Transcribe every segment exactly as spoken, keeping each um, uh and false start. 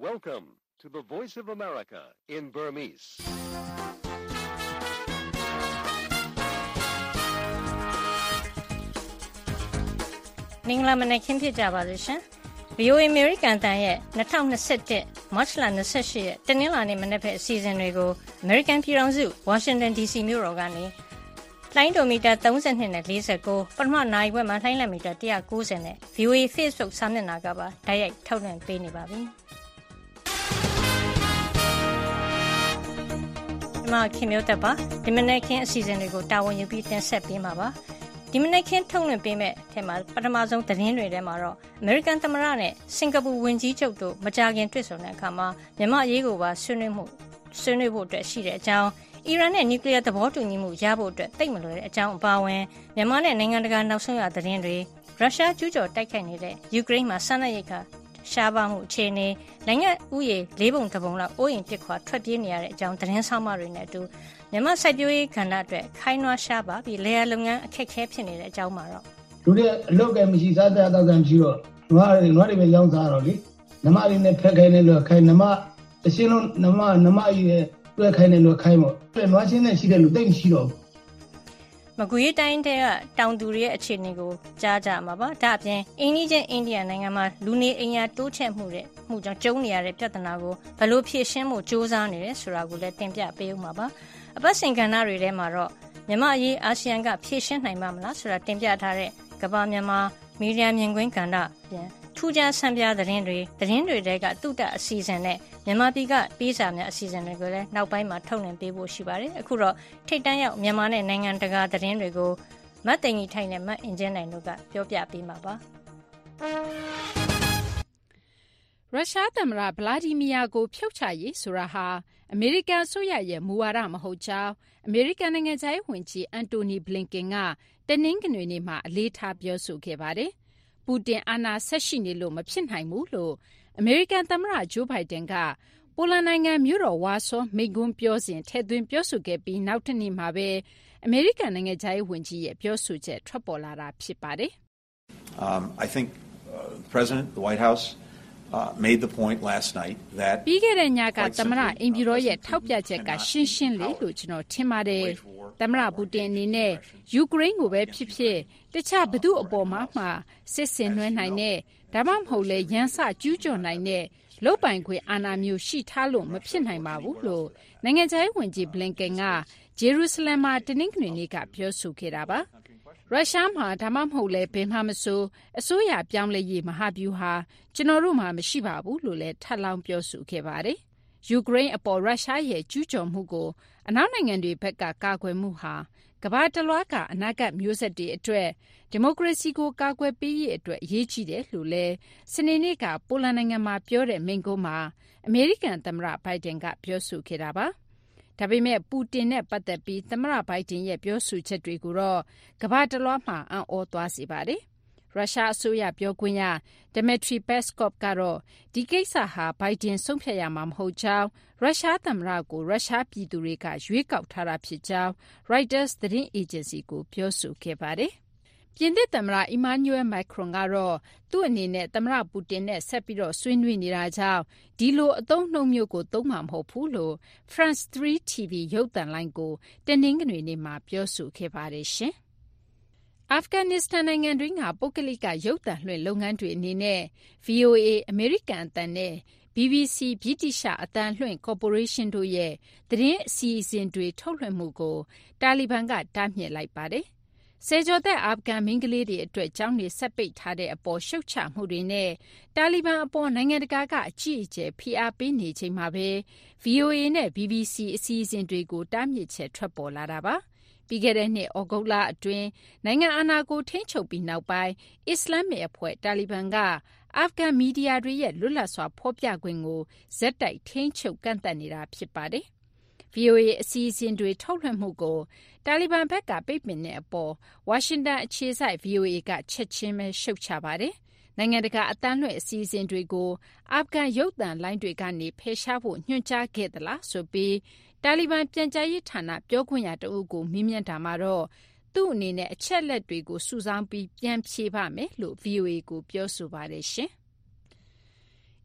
Welcome to the Voice of America in Burmese. မင်္ဂလာမနက်ခင်းဖြစ်ကြပါလို့ရှင် ဗွီအိုအေ အမေရိကန်အသံရဲ့၂၀၂၁ မတ်လ၂၈ရက်တနင်္လာနေ့မနက်ဖက်အစီအစဉ်တွေကိုအမေရိကန်ပြည်ထောင်စုဝါရှင်တန် ဒီစီမြို့တော်ကနေလိုင်းဒိုမီတာ၃၂နဲ့၄၉ပထမနာရီခွဲမှာလိုင်းလက်မီတာ၁၉၀နဲ့ ဗွီအိုအေ Facebook စာမျက်နှာကပါတိုက်ရိုက်ထုတ်လွှင့်ပေးနေပါပြီ။ဒီမှာခင်မျိုးသက်ပါဒီမနက်ခင်းအစီအစဉ်တွေကိုတာဝန်ယူပြီးတင်ဆက်ပေးမှာပါ။ဒီမနက်ခင်းထုတ်လွှင့်ပေးမဲ့အထက်မှာပထမဆုံးသတင်းတွေထဲမှာတော့အမေရိကန်သမ္မတနဲ့စင်ကာပူဝန်ကြီးချုပ်တို့မကြာခင်တွေ့ဆုံတဲ့အခါမှာမြန်မာအရေးကိုပါဆွေးနွေးမှုဆွေးနွေးဖို့အတွက်ရှိတဲ့အကြောင်းအီရန်နဲ့နျူကလ িয়ার သဘောတူညီမှုရဖို့အတွက်တိတ်မလွယ်တဲ့အကြောင်းအပါအဝင်မြန်မာနဲ့နိုင်ငံတကာနောက်ဆုံးရသတင်းတွေရုရှားကျူးကျော်တိုက်ခိုက်နေတဲ့ယူကရိန်းမှာဆန္ဒရိတ်ခါရှားပါမှုအခြေအနေနိုင်ငံဥယေလေးပုံတစ်ပုံလောက်အိုးအိမ်ပစ်ခွာထွက်ပြေးနေရတဲ့အကြောင်းသတင်းဆောင်မတွေနဲ့အတူမြန်မာစိုက်ပျိုးရေးကဏ္ဍအတွက်ခိုင်းနွားရှားပါပြီးလေယာလုပ်ငန်းအခက်အခဲဖြစ်နေတဲ့အကြောင်းမှာတော့လူတွေအလုပ်ကမရှိစားတဲ့တောက်ကန်မရှိတော့နွားတွေနွားတွေပဲရောင်းစားတော့လေနမလေးနဲ့ဖက်ခိုင်းနေလို့ခိုင်းနမအရှင်းလုံးနမနမကြီးရဲ့တွဲခိုင်းနေလို့ခိုင်းမို့နွားချင်းနဲ့ရှိတဲ့လူတိတ်မရှိတော့ဘူးမကွေးတိုင်းတဲ့ကတောင်သူတွေရဲ့အခြေအနေကိုကြားကြမှာပါဒါအပြင်အင်းကြီးချင်းအိန္ဒိယနိုင်ငံမှာလူနေအိမ်ယာတိုးချဲ့မှုတဲ့မှုကြောင့်ကျုံနေရတဲ့ပြဿနာကိုဘယ်လိုဖြေရှင်းဖို့စ조사နေတယ်ဆိုတာကိုလည်းတင်ပြပေးဦးမှာပါအပတ်စဉ်ကဏ္ဍတွေထဲမှာတော့မြန်မာအရေးအာဆီယံကဖြေရှင်းနိုင်မှာမလားဆိုတာတင်ပြထားတဲ့ကမ္ဘာမြန်မာမီဒီယာမြင်ကွင်းကဏ္ဍပြန်ထူးခြားဆန်းပြသတင်းတွေသတင်းတွေတဲကတုတအစီအစဉ်နဲ့မြန်မာပြည်ကပေးစာများအစီအစဉ်တွေကိုလည်းနောက်ပိုင်းမှာထုတ်လွှင့်ပေးဖို့ရှိပါတယ်အခုတော့ထိတ်တန်းရောက်မြန်မာနဲ့နိုင်ငံတကာသတင်းတွေကိုမတ်သိင်ကြီးထိုင်နဲ့မတ်အင်ဂျင်နိုင်တို့ကပြောပြပေးမှာပါရုရှားသမ္မတဗလာဒီမီယာကိုဖျောက်ချရေးဆိုတာဟာအမေရိကန်အစိုးရရဲ့မူဝါဒမဟုတ်ကြောင်းအမေရိကန်နိုင်ငံခြားရေးဝန်ကြီးအန်တိုနီဘလင်ကင်ကတနင်္ဂနွေနေ့မှာအလေးထားပြောဆိုခဲ့ပါတယ်ပူတင်အာဏာဆက်ရှိနေလို့မဖြစ်နိုင်ဘူးလို့အမေရိကန်သမ္မတဂျိုးဘိုင်ဒန်ကပိုလန်နိုင်ငံမြို့တော်ဝါဆောမိန့်ခွန်းပြောစဉ်ထည့်သွင်းပြောဆိုခဲ့ပြီးနောက်တနေ့မှာပဲအမေရိကန်နိုင်ငံခြားရေးဝန်ကြီးရဲ့ပြောဆိုချက်ထွက်ပေါ်လာတာဖြစ်ပါတယ်။ Um, I think uh, the President, the White House, uh, made the point last night that ပြီးခဲ့တဲ့ညကသမ္မတအိမ်ဖြူတော်ရဲ့ထောက်ပြချက်ကရှင်းရှင်းလေးလို့ကျွန်တော်ထင်ပါတယ်။သမ္မတပူတင်အနေနဲ့ယူကရိန်းကိုပဲဖြစ်ဖြစ်တခြားဘယ်သူအပေါ်မှာမှစစ်ဆင်နွှဲနိုင်တဲ့ဒါမှမဟုတ်လေရန်စကျူးကျော်နိုင်တဲ့လုတ်ပိုင်ခွင့်အာဏာမျိုးရှိထားလို့မဖြစ်နိုင်ပါဘူးလို့နိုင်ငံခြားရေးဝန်ကြီးဘလင်ကန်ကဂျေရုဆလင်မှာတနင်္ဂနွေနေ့ကပြောဆိုခဲ့တာပါရုရှားမှာဒါမှမဟုတ်လေဘယ်မှမဆိုအစိုးရပြောင်းလဲရေးမဟာဗျူဟာကျွန်တော်တို့မှာမရှိပါဘူးလို့လည်းထပ်လောင်းပြောဆိုခဲ့ပါတယ်ယူကရိန်းအပေါ်ရုရှားရဲ့ကျူးကျော်မှုကိုအနောက်နိုင်ငံတွေဘက်ကကာကွယ်မှုဟာကမ္ဘာတလွှားကအနာဂတ်မျိုးဆက်တွေအတွက်ဒီမိုကရေစီကိုကာကွယ်ပေးရေးအတွက်အရေးကြီးတယ်လို့လည်းစနေနေ့ကပိုလန်နိုင်ငံမှာပြောတဲ့မိန့်ခွန်းမှာအမေရိကန်သမ္မတဘိုင်ဒန်ကပြောဆိုခဲ့တာပါဒါပေမဲ့ပူတင်နဲ့ပတ်သက်ပြီးသမ္မတဘိုင်ဒန်ရဲ့ပြောဆိုချက်တွေကိုတော့ကမ္ဘာတလွှားမှာအံ့ဩသွားစေပါတယ်ရုရှားအစိုးရပြောခွင့်ရဒမက်ထရီပက်စကော့ပ်ကတော့ဒီကိစ္စဟာဘိုင်ဒန်ဆုံးဖြတ်ရမှာမဟုတ်ကြောင်းရုရှားသမ္မတကိုရုရှားပြည်သူတွေကရွေးကောက်ထားတာဖြစ်ကြောင်း Reuters သတင်းအေဂျင်စီကိုပြောဆိုခဲ့ပါတယ်။ပြင်သစ်သမ္မတအီမာနျူရယ်မက်ခရွန်ကတော့သူ့အနေနဲ့သမ္မတပူတင်နဲ့ဆက်ပြီးတော့ဆွေးနွေးနေတာကြောင့်ဒီလိုအသုံးနှုန်းမျိုးကိုသုံးမှာမဟုတ်ဘူးလို့ France သရီ တီဗီ ရုပ်သံလိုင်းကိုတနင်္ဂနွေနေ့မှာပြောဆိုခဲ့ပါတယ်ရှင်။အာဖဂန်နစ္စတန်နိုင်ငံတွင်းကပုဂ္ဂလိကရုပ်သံလွှင့်လုပ်ငန်းတွေအနေနဲ့ ဗွီအိုအေ အမေရိကန်အသံနဲ့ ဘီဘီစီ ဗြိတိသျှအသံလွှင့်ကော်ပိုရေးရှင်းတို့ရဲ့သတင်းအစီအစဉ်တွေထုတ်လွှင့်မှုကိုတာလီဘန်ကတားမြစ်လိုက်ပါတယ်။ဆယ်ကျော်သက်အာဖဂန်မိန်းကလေးတွေအတွက်ကျောင်းတွေဆက်ပိတ်ထားတဲ့အပေါ်ရှုတ်ချမှုတွေနဲ့တာလီဘန်အပေါ်နိုင်ငံတကာကအကြီးအကျယ်ဖိအားပေးနေချိန်မှာပဲ ဗွီအိုအေ နဲ့ ဘီဘီစီ အစီအစဉ်တွေကိုတားမြစ်ချက်ထွက်ပေါ်လာတာပါပြီးခဲ့တဲ့နှစ်ဩဂုတ်လအတွင်းနိုင်ငံအာဏာကိုထိန်းချုပ်ပြီးနောက်ပိုင်းအစ္စလာမစ်အဖွဲ့တာလီဘန်ကအာဖဂန်မီဒီယာတွေရဲ့လွတ်လပ်စွာဖော်ပြခွင့်ကိုဇက်တိုက်ထိန်းချုပ်ကန့်သတ်နေတာဖြစ်ပါတယ်။ ဗွီအိုအေ အစီအစဉ်တွေထုတ်လွှင့်မှုကိုတာလီဘန်ဘက်ကပိတ်ပင်တဲ့အပေါ်ဝါရှင်တန်အခြေစိုက် ဗွီအိုအေကချက်ချင်းပဲရှုတ်ချပါတယ်။နိုင်ငံတကာအသံလွှင့်အစီအစဉ်တွေကိုအာဖဂန်ရုပ်သံလိုင်းတွေကနေဖယ်ရှားဖို့ညွှန်ကြားခဲ့သလားဆိုပြီးတာလီဘန်ပြန်ကြားရေးဌာနပြောခွင့်ရတဦးကိုမေးမြန်းတာမှာတော့သူ့အနေနဲ့အချက်လက်တွေကိုစုဆောင်းပြီးပြန်ဖြေပါမယ်လို့ ဗွီအိုအေကိုပြောဆိုပါတယ်ရှင်။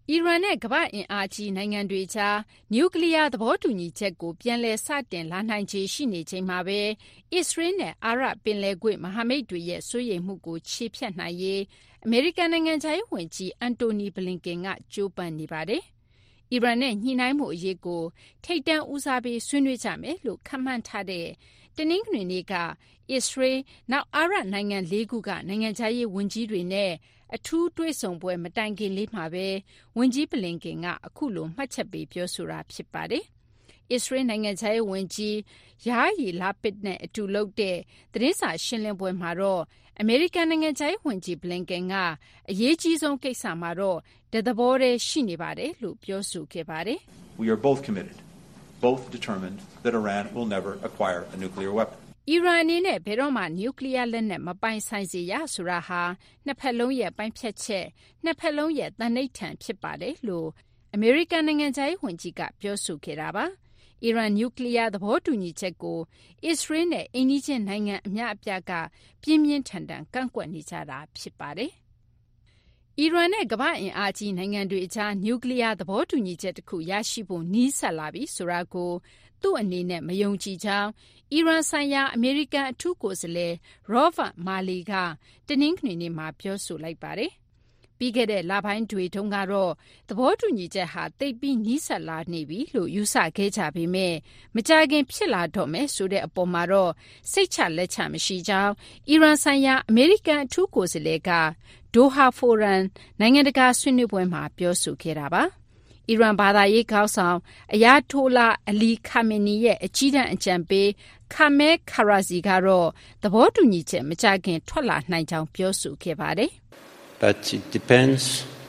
အီရန်နဲ့ကမ္ဘာ့အင်အားကြီးနိုင်ငံတွေကြားနျူကလ িয়ার သဘောတူညီချက်ကိုပြန်လည်စတင်လာနိုင်ခြေရှိနေချိန်မှာပဲအစ္စရေးနဲ့အာရပ်ပင်လယ်ကွေ့မဟာမိတ်တွေရဲ့စိုးရိမ်မှုကိုခြေဖျက်နိုင်ရေးအမေရိကန်နိုင်ငံခြားရေးဝန်ကြီးအန်တိုနီဘလင်ကင်ကကြိုးပမ်းနေပါတယ်။အီရန်နဲ့ညှိနှိုင်းမှုအရေးကိုထိပ်တန်းဦးစားပေးဆွေးနွေးကြမယ်လို့ခန့်မှန်းထားတဲ့တနင်္ဂနွေနေ့ကအစ္စရေးနောက်အာရပ်နိုင်ငံလေးခုကနိုင်ငံခြားရေးဝန်ကြီးတွေနဲ့အထူးတွေ့ဆုံပွဲမတိုင်ခင်လေးမှာပဲဝန်ကြီးဘလင်ကင်ကအခုလိုမှတ်ချက်ပေးပြောဆိုတာဖြစ်ပါတယ်။အစ္စရေးနိုင်ငံခြားရေးဝန်ကြီးယာယီလာပစ်နဲ့အတူလုပ်တဲ့သတင်းစာရှင်းလင်းပွဲမှာတော့အမေရိကန်နိုင်ငံခြားရေးဝန်ကြီးဘလင်ကင်ကအရေးကြီးဆုံးကိစ္စမှာတော့တသဘောတည်းရှိနေပါတယ်လို့ပြောဆိုခဲ့ပါတယ်။ We are both committed, both determined that Iran will never acquire a nuclear weapon. အီရန်အနေနဲ့ဘယ်တော့မှနျူကလ িয়ার လက်နက်မပိုင်ဆိုင်စေရဆိုတာဟာနှစ်ဖက်လုံးရဲ့ပိုင်းဖြတ်ချက်နှစ်ဖက်လုံးရဲ့သန္နိဋ္ဌာန်ဖြစ်ပါတယ်လို့အမေရိကန်နိုင်ငံခြားရေးဝန်ကြီးကပြောဆိုခဲ့တာပါ။အီရန်နျူကလ িয়ার သဘောတူညီချက်ကိုအစ္စရေးနဲ့အိမ်နီးချင်းနိုင်ငံအများအပြားကပြင်းပြင်းထန်ထန်ကန့်ကွက်နေကြတာဖြစ်ပါတယ်။အီရန်နဲ့ကမ္ဘာ့အင်အားကြီးနိုင်ငံတွေအကြားနျူကလ িয়ার သဘောတူညီချက်တစ်ခုရရှိဖို့နီးစပ်လာပြီဆိုတာကိုသူ့အနေနဲ့မယုံကြည်ကြောင်းအီရန်ဆိုင်ရာအမေရိကန်အထူးကိုယ်စားလှယ်ရောဘတ်မာလီကတနင်္ဂနွေနေ့မှာပြောဆိုလိုက်ပါတယ်။ပြီးခဲ့တဲ့လပိုင်းတွေတုန်းကတော့သဘောတူညီချက်ဟာသိပ်ပြီးနီးစပ်လာနေပြီလို့ယူဆခဲ့ကြပေမဲ့မကြာခင်ဖြစ်လာတော့မယ်ဆိုတဲ့အပေါ်မှာတော့စိတ်ချလက်ချမရှိကြောင်းအီရန်ဆိုင်ရာအမေရိကန်အထူးကိုယ်စားလှယ်ကဒိုဟာဖိုရမ်နိုင်ငံတကာဆွေးနွေးပွဲမှာပြောဆိုခဲ့တာပါ။အီရန်ဘာသာရေးခေါင်းဆောင်အယာတိုလာအလီခါမီနီရဲ့အကြီးတန်းအကြံပေးခါမဲခါရာဇီကတော့သဘောတူညီချက်မကြခင်ထွက်လာနိုင်ကြောင်းပြောဆိုခဲ့ပါတယ်။ But it depends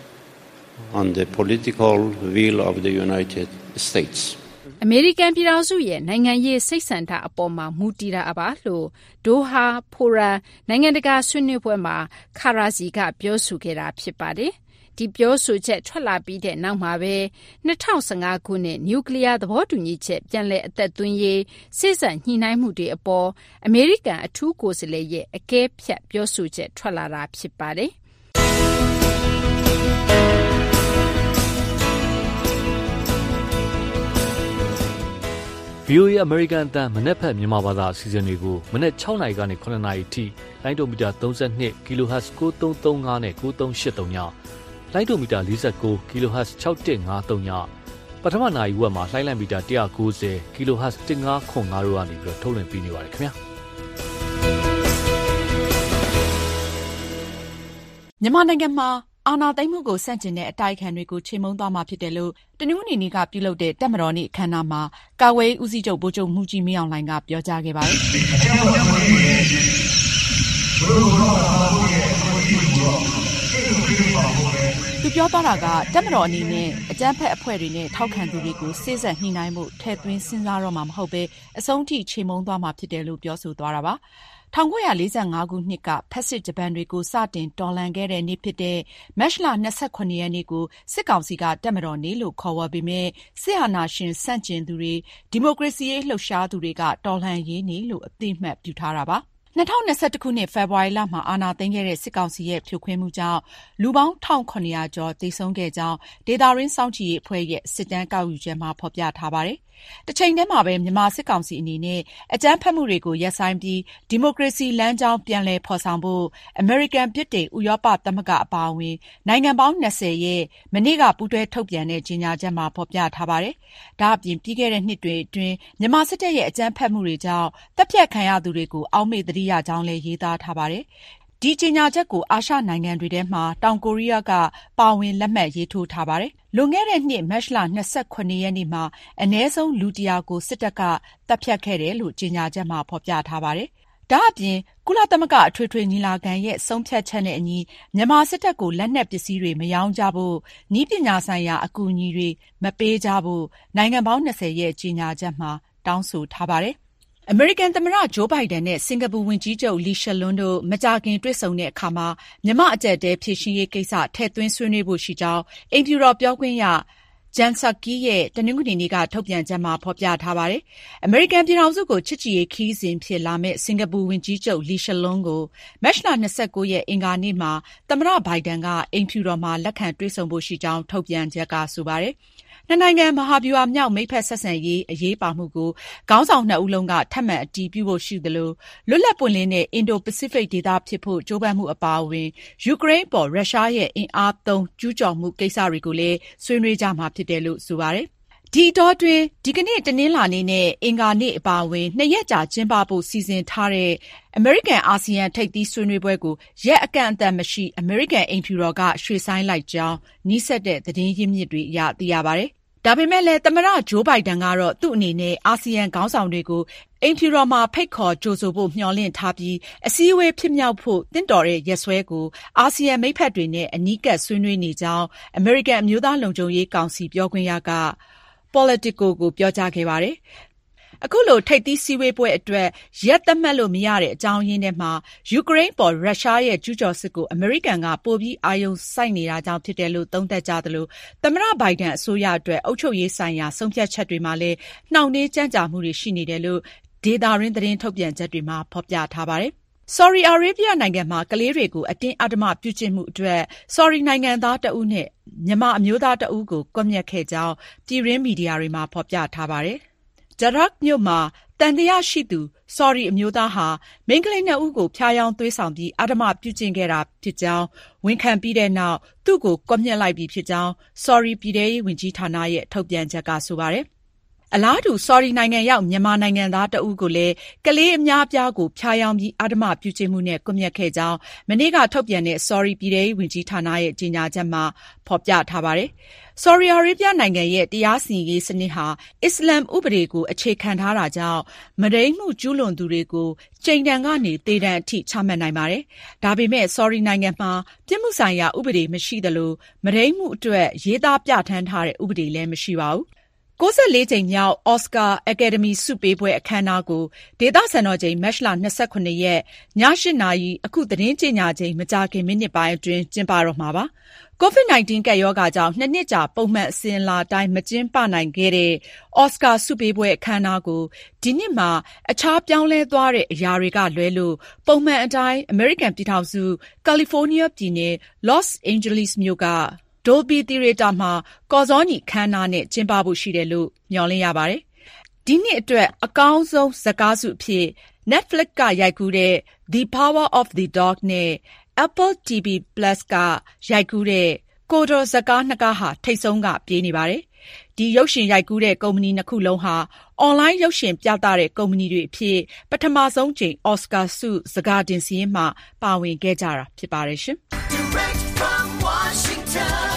on the political will of the United States. အမေရိကန်ပြည်ထောင်စုရဲ့နိုင်ငံရေးစိတ်ဆန္ဒအပေါ်မှာမူတည်တာအပါလို့ဒိုဟာဖိုရမ်နိုင်ငံတကာဆွေးနွေးပွဲမှာခါရာဇီကပြောဆိုခဲ့တာဖြစ်ပါတယ်။ဒီပြောဆိုချက်ထွက်လာပြီးတဲ့နောက်မှာပဲ၂၀၁၅ခုနှစ်နျူကလ িয়ার သဘောတူညီချက်ပြန်လည်အသက်သွင်းရေးစေ့စပ်ညှိနှိုင်းမှုတွေအပေါ်အမေရိကန်အထူးကိုယ်စားလှယ်ရဲ့အကဲဖြတ်ပြောဆိုချက်ထွက်လာတာဖြစ်ပါတယ်။ဗွီအိုအေ American အသံမနက်ဖြန်မြန်မာဘာသာအစီအစဉ်တွေကိုမနက်၆နာရီကနေ၇နာရီအထိလိုင်းဒိုမီတာ၃၂ kHz ၉၃၃၅နဲ့၉၃၈၃ညလိုင်းဒိုမီတာ၄၉ kHz ၆၁၅၃ညပထမနာရီဝက်မှာလိုင်းလံမီတာ၁၉၀ kHz ၁၅ခွန်၅တို့ကနေပြီးတော့ထုတ်လွှင့်ပေးနေပါတယ်ခင်ဗျာမြန်မာနိုင်ငံမှာအာဏာသိမ်းမှုကိုဆန့်ကျင်တဲ့အတိုက်အခံတွေကိုချေမှုန်းသွားမှာဖြစ်တယ်လို့တနင်္ဂနွေနေ့ကပြုလုပ်တဲ့တပ်မတော်နေ့အခမ်းအနားမှာကာကွယ်ရေးဦးစီးချုပ်ဗိုလ်ချုပ်မှူးကြီးမင်းအောင်လှိုင်ကပြောကြားခဲ့ပါတယ်။သူပြောသွားတာကတပ်မတော်အနေနဲ့အကြမ်းဖက်အဖွဲ့တွေနဲ့ထောက်ခံသူတွေကိုစေ့စပ်ညှိနှိုင်းမှုထည့်သွင်းစဉ်းစားတော့မှာမဟုတ်ဘဲအဆုံးထိချေမှုန်းသွားမှာဖြစ်တယ်လို့ပြောဆိုသွားတာပါ။၁၉၄၅ခုနှစ်ကဖက်စစ်ဂျပန်တွေကိုစတင်တော်လှန်ခဲ့တဲ့နေ့ဖြစ်တဲ့မတ်လ၂၇ရက်နေ့ကိုစစ်ကောင်စီကတပ်မတော်နေ့လို့ခေါ်ဝေါ်ပေမဲ့စစ်အာဏာရှင်ဆန့်ကျင်သူတွေဒီမိုကရေစီရေးလှုပ်ရှားသူတွေကတော်လှန်ရေးနေ့လို့အသိအမှတ်ပြုထားတာပါ။၂၀၂၁ခုနှစ်ဖေဖော်ဝါရီလမှာအာဏာသိမ်းခဲ့တဲ့စစ်ကောင်စီရဲ့ဖြိုခွင်းမှုကြောင့်လူပေါင်း၁၇၀၀ကျော်သေဆုံးခဲ့ကြောင်းဒေသတွင်းစောင့်ကြည့်ရေးအဖွဲ့ရဲ့စစ်တမ်းကောက်ယူချက်မှာဖော်ပြထားပါတယ်။တစ်ချိန်တည်းမှာပဲမြန်မာစစ်ကောင်စီအနေနဲ့အကြမ်းဖက်မှုတွေကိုရပ်ဆိုင်းပြီးဒီမိုကရေစီလမ်းကြောင်းပြန်လည်ဖော်ဆောင်ဖို့အမေရိကန်ပြည်ထောင်စုဥရောပသမဂ္ဂအပါအဝင်နိုင်ငံပေါင်း၂၀ရဲ့မနေ့ကပူးတွဲထုတ်ပြန်တဲ့ကြေညာချက်မှာဖော်ပြထားပါတယ်။ဒါအပြင်ပြီးခဲ့တဲ့နှစ်တွေအတွင်းမြန်မာစစ်တပ်ရဲ့အကြမ်းဖက်မှုတွေကြောင့်တပ်ဖြတ်ခံရသူတွေကိုအောက်မေ့သတိရကြောင်းလည်းရေးသားထားပါတယ်။ဒီကြေညာချက်ကိုအာရှနိုင်ငံတွေထဲမှာတောင်ကိုရီးယားကပါဝင်လက်မှတ်ရေးထိုးထားပါတယ်။လွန်ခဲ့တဲ့နှစ်မတ်လ၂၇ရက်နေ့မှာအနည်းဆုံးလူတရာကိုစစ်တပ်ကတပ်ဖြတ်ခဲ့တယ်လို့ကြေညာချက်မှာဖော်ပြထားပါတယ်။ဒါအပြင်ကုလသမဂ္ဂအထွေထွေညီလာခံရဲ့ဆုံးဖြတ်ချက်နဲ့အညီမြန်မာစစ်တပ်ကိုလက်နက်ပစ္စည်းတွေမရောင်းကြဖို့နည်းပညာဆိုင်ရာအကူအညီတွေမပေးကြဖို့နိုင်ငံပေါင်း၂၀ရဲ့ကြေညာချက်မှာတောင်းဆိုထားပါတယ်။အမေရိကန်သမ္မတဂျိုးဘိုင်ဒန်နဲ့စင်ကာပူဝန်ကြီးချုပ်လီရှလွန်းတို့မကြာခင်တွေ့ဆုံတဲ့အခါမှာမြန်မာအကျပ်အတည်းဖြေရှင်းရေးကိစ္စထည့်သွင်းဆွေးနွေးဖို့ရှိကြောင်းအိမ်ဖြူတော်ပြောခွင့်ရဂျန်ဆာကီရဲ့တနင်္ဂနွေနေ့ကထုတ်ပြန်ချက်မှာဖော်ပြထားပါတယ်။ အမေရိကန်ပြည်ထောင်စုကိုချစ်ကြည်ရေးခရီးစဉ်ဖြစ်လာမယ့်စင်ကာပူဝန်ကြီးချုပ်လီရှလွန်းကိုမတ်လ၂၉ရက်အင်္ဂါနေ့မှာသမ္မတဘိုင်ဒန်ကအိမ်ဖြူတော်မှာလက်ခံတွေ့ဆုံဖို့ရှိကြောင်းထုတ်ပြန်ချက်ကဆိုပါတယ်။နှစ်နိုင်ငံမဟာဗျူဟာမြောက်မိတ်ဖက်ဆက်ဆံရေးအရေးပါမှုကိုခေါင်းဆောင်နှစ်ဦးလုံးကထပ်မံအတည်ပြုဖို့ရှိသလိုလွတ်လပ်ပွင့်လင်းတဲ့အင်ဒိုပစိဖိတ်ဒေသဖြစ်ဖို့ကြိုးပမ်းမှုအပါအဝင်ယူကရိန်းပေါ်ရုရှားရဲ့အင်အားသုံးကျူးကျော်မှုကိစ္စတွေကိုလည်းဆွေးနွေးကြမှာဖြစ်တယ်လို့ဆိုပါတယ်။ဒီအတောအတွင်းဒီကနေ့တနင်္လာနေ့နဲ့အင်္ဂါနေ့အပါအဝင်နှစ်ရက်ကြာကျင်းပဖို့စီစဉ်ထားတဲ့အမေရိကန်အာဆီယံထိပ်သီးဆွေးနွေးပွဲကိုရက်အကန့်အသတ်မရှိအမေရိကန်အိမ်ဖြူတော်ကရွှေ့ဆိုင်းလိုက်ကြောင်းနီးစပ်တဲ့သတင်းရင်းမြစ်တွေအရသိရပါတယ်။ဒါပေမဲ့လည်းသမ္မတဂျိုးဘိုင်ဒန်ကတော့သူ့အနေနဲ့အာဆီယံခေါင်းဆောင်တွေကိုအိမ်ဖြူတော်မှာဖိတ်ခေါ်ကြိုဆိုဖို့မျှော်လင့်ထားပြီးအစည်းအဝေးဖြစ်မြောက်ဖို့သင့်တော်တဲ့ရက်စွဲကိုအာဆီယံမိတ်ဖက်တွေနဲ့အနီးကပ်ဆွေးနွေးနေကြောင်းအမေရိကန်အမျိုးသားလုံခြုံရေးကောင်စီပြောခွင့်ရက Politico ကိုပြောကြားခဲ့ပါတယ်။အခုလိုထိပ်သီးစည်းဝေးပွဲအတွက်ရက်သတ်မှတ်လို့မရတဲ့အကြောင်းရင်းထဲမှာယူကရိန်းပေါ်ရုရှားရဲ့ကျူးကျော်စစ်ကိုအမေရိကန်ကပိုပြီးအာရုံစိုက်နေတာကြောင့်ဖြစ်တယ်လို့သုံးသပ်ကြသလိုသမ္မတဘိုင်ဒန်အစိုးရအတွက်အုပ်ချုပ်ရေးဆိုင်ရာဆုံးဖြတ်ချက်တွေမှာလည်းနှောင့်နှေးကြန့်ကြာမှုတွေရှိနေတယ်လို့ဒေတာရင်းသတင်းထုတ်ပြန်ချက်တွေမှာဖော်ပြထားပါတယ်။ဆော်ဒီအာရေဗျနိုင်ငံမှာကလေးတွေကိုအတင်းအဓမ္မပြုကျင့်မှုအတွက်ဆော်ဒီနိုင်ငံသားတဦးနဲ့မြန်မာအမျိုးသားတဦးကိုကွပ်မျက်ခဲ့ကြောင်းပြည်တွင်းမီဒီယာတွေမှာဖော်ပြထားပါတယ်။ဂျရာ့မြို့မှာတန်တရားရှိသူဆော်ဒီအမျိုးသားဟာမိန်းကလေးနှစ်ဦးကိုဖျားယောင်းသွေးဆောင်ပြီးအဓမ္မပြုကျင့်ခဲ့တာဖြစ်ကြောင်းဝန်ခံပြီးတဲ့နောက်သူ့ကိုကွပ်မျက်လိုက်ပြီးဖြစ်ကြောင်းဆော်ဒီပြည်ထဲရေးဝန်ကြီးဌာနရဲ့ထုတ်ပြန်ချက်ကဆိုပါတယ်။အလားတူဆော်ဒီနိုင်ငံရောက်မြန်မာနိုင်ငံသားတဦးကိုလည်းကလေးအများအပြားကိုဖျားယောင်းပြီးအဓမ္မပြုကျင့်မှုနဲ့ကွပ်မျက်ခဲ့ကြောင်းမနေ့ကထုတ်ပြန်တဲ့ဆော်ဒီပြည်ထဲရေးဝန်ကြီးဌာနရဲ့ကြေညာချက်မှာဖော်ပြထားပါတယ်။ဆော်ဒီအာရေဗျနိုင်ငံရဲ့တရားစီရင်ရေးစနစ်ဟာအစ္စလာမ်ဥပဒေကိုအခြေခံထားတာကြောင့်မုဒိမ်းမှုကျူးလွန်သူတွေကိုကြိမ်ဒဏ်ကနေသေဒဏ်အထိချမှတ်နိုင်ပါတယ်။ဒါပေမဲ့ဆော်ဒီနိုင်ငံမှာပြစ်မှုဆိုင်ရာဥပဒေမရှိသလိုမုဒိမ်းမှုအတွက်ရေးသားပြဋ္ဌာန်းထားတဲ့ဥပဒေလည်းမရှိပါဘူး။၉၄ကြိမ်မြောက်အော်စကာအကယ်ဒမီဆုပေးပွဲအခမ်းအနားကိုဒေသစံတော်ချိန်မတ်လ၂၇ရက်ည၈နာရီအခုသတင်းကြေညာချိန်မကြာခင်မိနစ်ပိုင်းအတွင်းကျင်းပတော့မှာပါ။ ကိုဗစ်-၁၉ ကပ်ရောဂါကြောင့်နှစ်နှစ်ကြာပုံမှန်အစဉ်အလာအတိုင်းမကျင်းပနိုင်ခဲ့တဲ့အော်စကာဆုပေးပွဲအခမ်းအနားကိုဒီနှစ်မှာအခြားပြောင်းလဲသွားတဲ့အရာတွေကလွဲလို့ပုံမှန်အတိုင်းအမေရိကန်ပြည်ထောင်စုကယ်လီဖိုးနီးယားပြည်နယ်လော့စ်အိန်ဂျလိစ်မြို့ကDolby Theater မှာကော်ဇောနီခမ်းနားနဲ့ကျင်းပဖို့ရှိတယ်လို့မျှော်လင့်ရပါတယ်။ဒီနှစ်အတွက်အကောင်းဆုံးဇာတ်ကားဆုအဖြစ် Netflix ကရိုက်ကူးတဲ့ The Power of the Dog နဲ့ Apple တီ ဗီ Plus ကရိုက်ကူးတဲ့ Coda ဇာတ်ကားနှစ်ကားဟာထိပ်ဆုံးကပြေးနေပါတယ်။ဒီရုပ်ရှင်ရိုက်ကူးတဲ့ကုမ္ပဏီနှစ်ခုလုံးဟာအွန်လိုင်းရုပ်ရှင်ပြသတဲ့ကုမ္ပဏီတွေအဖြစ်ပထမဆုံးကြိမ်အော်စကာဆုဆန်ခါတင်စာရင်းမှာပါဝင်ခဲ့ကြတာဖြစ်ပါတယ်ရှင်။ Direct from Washington,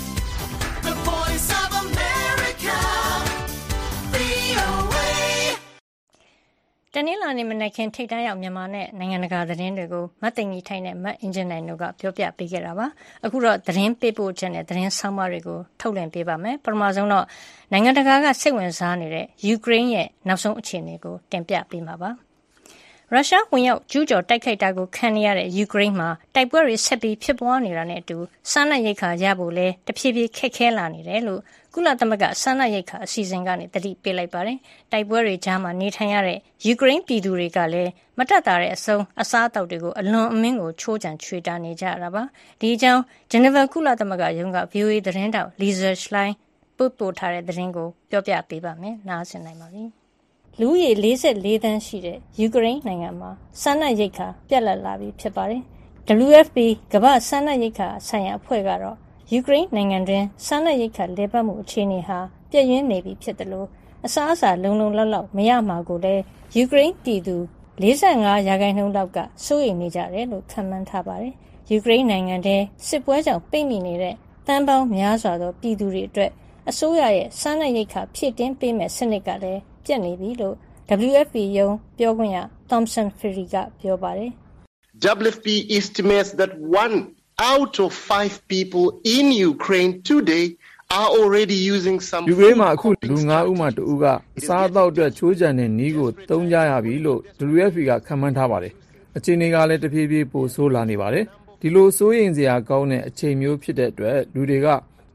the voice of America, ဗွီအိုအေတနင်္လာနေ့မနက်ခင်းထိပ်တန်းရောက်မြန်မာနဲ့နိုင်ငံတကာသတင်းတွေကိုမတ်သိင်ကြီးထိုင်နဲ့မတ်အင်ဂျင်နိုင်တို့ကပြောပြပေးခဲ့တာပါအခုတော့သတင်းပေးပို့ချက်နဲ့သတင်းဆောင်းပါးတွေကိုထုတ်လွှင့်ပေးပါမယ်ပထမဆုံးတော့နိုင်ငံတကာကစိတ်ဝင်စားနေတဲ့ယူကရိန်းရဲ့နောက်ဆုံးအခြေအနေကိုတင်ပြပေးမှာပါရုရှားဝင်ရောက်ကျူးကျော်တိုက်ခိုက်တာကိုခံနေရတဲ့ယူကရိန်းမှာတိုက်ပွဲတွေဆက်ပြီးဖြစ်ပွားနေတာနဲ့အတူစားနပ်ရိက္ခာရဖို့လဲတဖြည်းဖြည်းခက်ခဲလာနေတယ်လို့ကုလသမဂ္ဂစားနပ်ရိက္ခာအစီအစဉ်ကနေတတိပေးလိုက်ပါတယ်။တိုက်ပွဲတွေကြားမှာနေထိုင်ရတဲ့ယူကရိန်းပြည်သူတွေကလည်းမတက်တာတဲ့အဆုံးအစားအသောက်တွေကိုအလွန်အမင်းကိုချိုးချံချွေတာနေကြရတာပါ။ဒီအကြောင်းဂျနီဗာကုလသမဂ္ဂရုံးက ဗွီအိုအေ သတင်းတောက်လီဇာရှလိုင်းပို့ပို့ထားတဲ့သတင်းကိုပြောပြပေးပါမယ်။နားဆင်နိုင်ပါပြီ။လူဦးရေ၄၄သန်းရှိတဲ့ယူကရိန်းနိုင်ငံမှာစားနပ်ရိက္ခာပြတ်လတ်လာပြီဖြစ်ပါတယ်။ W F P ကမ္ဘာ့စားနပ်ရိက္ခာဆိုင်ရာအဖွဲ့ကတော့ယူကရိန်းနိုင်ငံတွင်စားနပ်ရိက္ခာလည်ပတ်မှုအခြေအနေဟာပြည့်ရင်းနေပြီဖြစ်တယ်လို့အစားအစာလုံလုံလောက်လောက်မရမှာကိုလည်းယူကရိန်းပြည်သူ၄၅ရာခိုင်နှုန်းလောက်ကစိုးရိမ်နေကြတယ်လို့ခန့်မှန်းထားပါတယ်။ယူကရိန်းနိုင်ငံထဲစစ်ပွဲကြောင့်ပိတ်မိနေတဲ့တန်းပေါင်းများစွာသောပြည်သူတွေအတွက်အစိုးရရဲ့စားနပ်ရိက္ခာဖြည့်တင်းပေးမဲ့စနစ်ကလည်းပြတ်နေပြီလို့ W F P ရုံးပြောခွင့်ရ Thompson Ferry ကပြောပါတယ်။ W F P estimates that one out of five people in Ukraine today are already using some ယူကရိန်းမှာအခုလူ၅ဦးမှတဦးကအစားအသောက်အတွက်ချိုးချံတဲ့နည်းကိုသုံးကြရပြီလို့ W F P ကခန့်မှန်းထားပါတယ်။အခြေအနေကလည်းတဖြည်းဖြည်းပိုဆိုးလာနေပါတယ်။ဒီလိုစိုးရိမ်စရာကောင်းတဲ့အချိန်မျိုးဖြစ်တဲ့အတွက်လူတွေက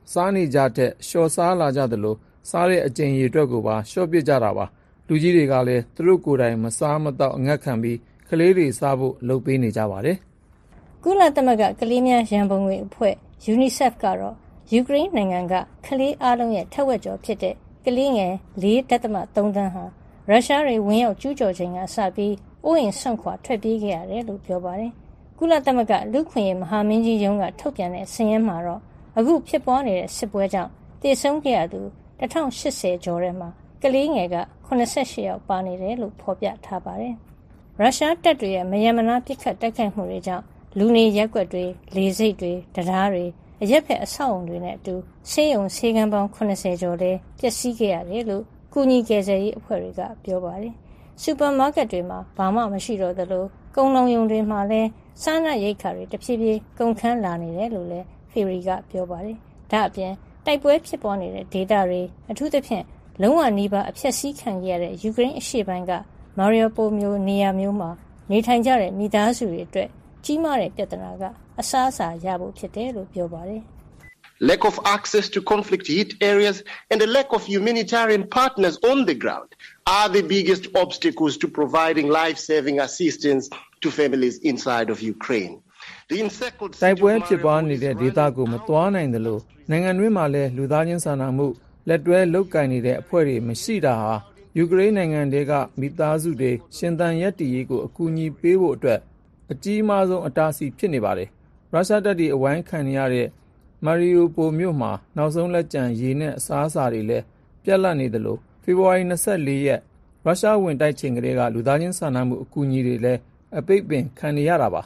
စားနေကြတဲ့လျှော်စားလာကြသလိုစားတဲ့အကျင့်ရည်အတွက်ကိုပါလျှော့ပစ်ကြတာပါလူကြီးတွေကလည်းသူတို့ကိုယ်တိုင်မစားမတော့အငတ်ခံပြီးကလေးတွေစားဖို့လုပ်ပေးနေကြပါတယ်ကုလသမဂ္ဂကလေးများရန်ပုံငွေအဖွဲ့ UNICEF ကတော့ယူကရိန်းနိုင်ငံကကလေးအလုံးရဲ့ထက်ဝက်ကျော်ဖြစ်တဲ့ကလေးငယ် ၄.၃ သန်းဟာရုရှားတွေဝင်ရောက်ကျူးကျော်ချိန်ကစပြီးအိုးအိမ်ဆွန့်ခွာထွက်ပြေးခဲ့ရတယ်လို့ပြောပါတယ်ကုလသမဂ္ဂလူ့ခွင့်ရေးမဟာမင်းကြီးရုံးကထုတ်ပြန်တဲ့စာရင်းမှာတော့အခုဖြစ်ပွားနေတဲ့စစ်ပွဲကြောင့်သေဆုံးခဲ့ရသူone thousand eightyကျော်ထဲမှာကလေးငယ်ကeighty-eightယောက်ပါနေတယ်လို့ဖော်ပြထားပါတယ်ရုရှားတပ်တွေရဲ့မယမနာပစ်ခတ်တိုက်ခိုက်မှုတွေကြောင့်လူနေရပ်ကွက်တွေလေဆိပ်တွေတရားတွေအရက်ဖက်အဆောက်အုံတွေနဲ့အတူဆေးရုံဆေးကမ်းပေါင်းeightyကျော်လည်းပျက်စီးခဲ့ရတယ်လို့ကုညီကယ်ဆယ်ရေးအဖွဲ့တွေကပြောပါတယ်စူပါမားကတ်တွေမှာဘာမှမရှိတော့သလိုကုန်လုံးယုံတွေမှာလည်းစားနပ်ရိက္ခာတွေတဖြည်းဖြည်းကုန်ခန်းလာနေတယ်လို့လည်းဖီရီကပြောပါတယ်ဒါအပြင်တိုက်ပွဲဖြစ်ပွားနေတဲ့ဒေသတွေအထူးသဖြင့်လုံးဝနီးပါးအဖျက်ဆီးခံရတဲ့ယူကရိန်းအရှေ့ပိုင်းကမာရီယိုပိုမျိုးနေရာမျိုးမှာနေထိုင်ကြတဲ့မိသားစုတွေအတွက်ကြီးမားတဲ့ပြဿနာကအစားအစာရဖို့ဖြစ်တယ်လို့ပြောပါတယ် Lack of access to conflict-hit areas and the lack of humanitarian partners on the ground are the biggest obstacles to providing life-saving assistance to families inside of Ukraine. The encircled တိုက်ပွဲဖြစ်ပွားနေတဲ့ဒေသကိုမသွားနိုင်သလိုနိုင်ငံတွင်းမှာလည်းလူသားချင်းစာနာမှုလက်တွဲလုပ်ကိုင်နေတဲ့အဖွဲ့တွေမရှိတာဟာယူကရိန်းနိုင်ငံတွေကမိသားစုတွေရှင်သန်ရပ်တည်ရေးကိုအကူအညီပေးဖို့အတွက်အကြီးမားဆုံးအတားအဆီးဖြစ်နေပါတယ်ရုရှားတပ်တွေအဝိုင်းခံရတဲ့မာရီယိုပိုမြို့မှာနောက်ဆုံးလက်ကျန်ရေနဲ့အစားအစာတွေလည်းပြတ်လတ်နေသလိုဖေဖော်ဝါရီtwenty-fourရက်ရုရှားဝင်တိုက်ချိန်ကလေးကလူသားချင်းစာနာမှုအကူအညီတွေလည်းအပိတ်ပင်ခံနေရတာပါ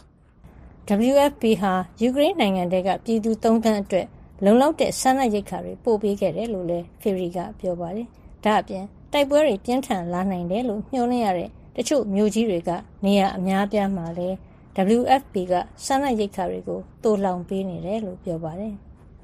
W F P ဟာယူကရိန်းနိုင်ငံတွေကပြည်သူthreeသန်းအတွက်လုံလောက်တဲ့စားနပ်ရိက္ခာတွေပို့ပေးခဲ့တယ်လို့လည်းဖီရီကပြောပါတယ်ဒါအပြင်တိုက်ပွဲတွေပြင်းထန်လာနိုင်တယ်လို့ညွှန်လင်းရတဲ့တချို့မြို့ကြီးတွေကနေရာအများပြားမှာလည်းW F P ကစားနပ်ရိက္ခာတွေကိုတိုးလောင်ပေးနေတယ်လို့ပြောပါတယ်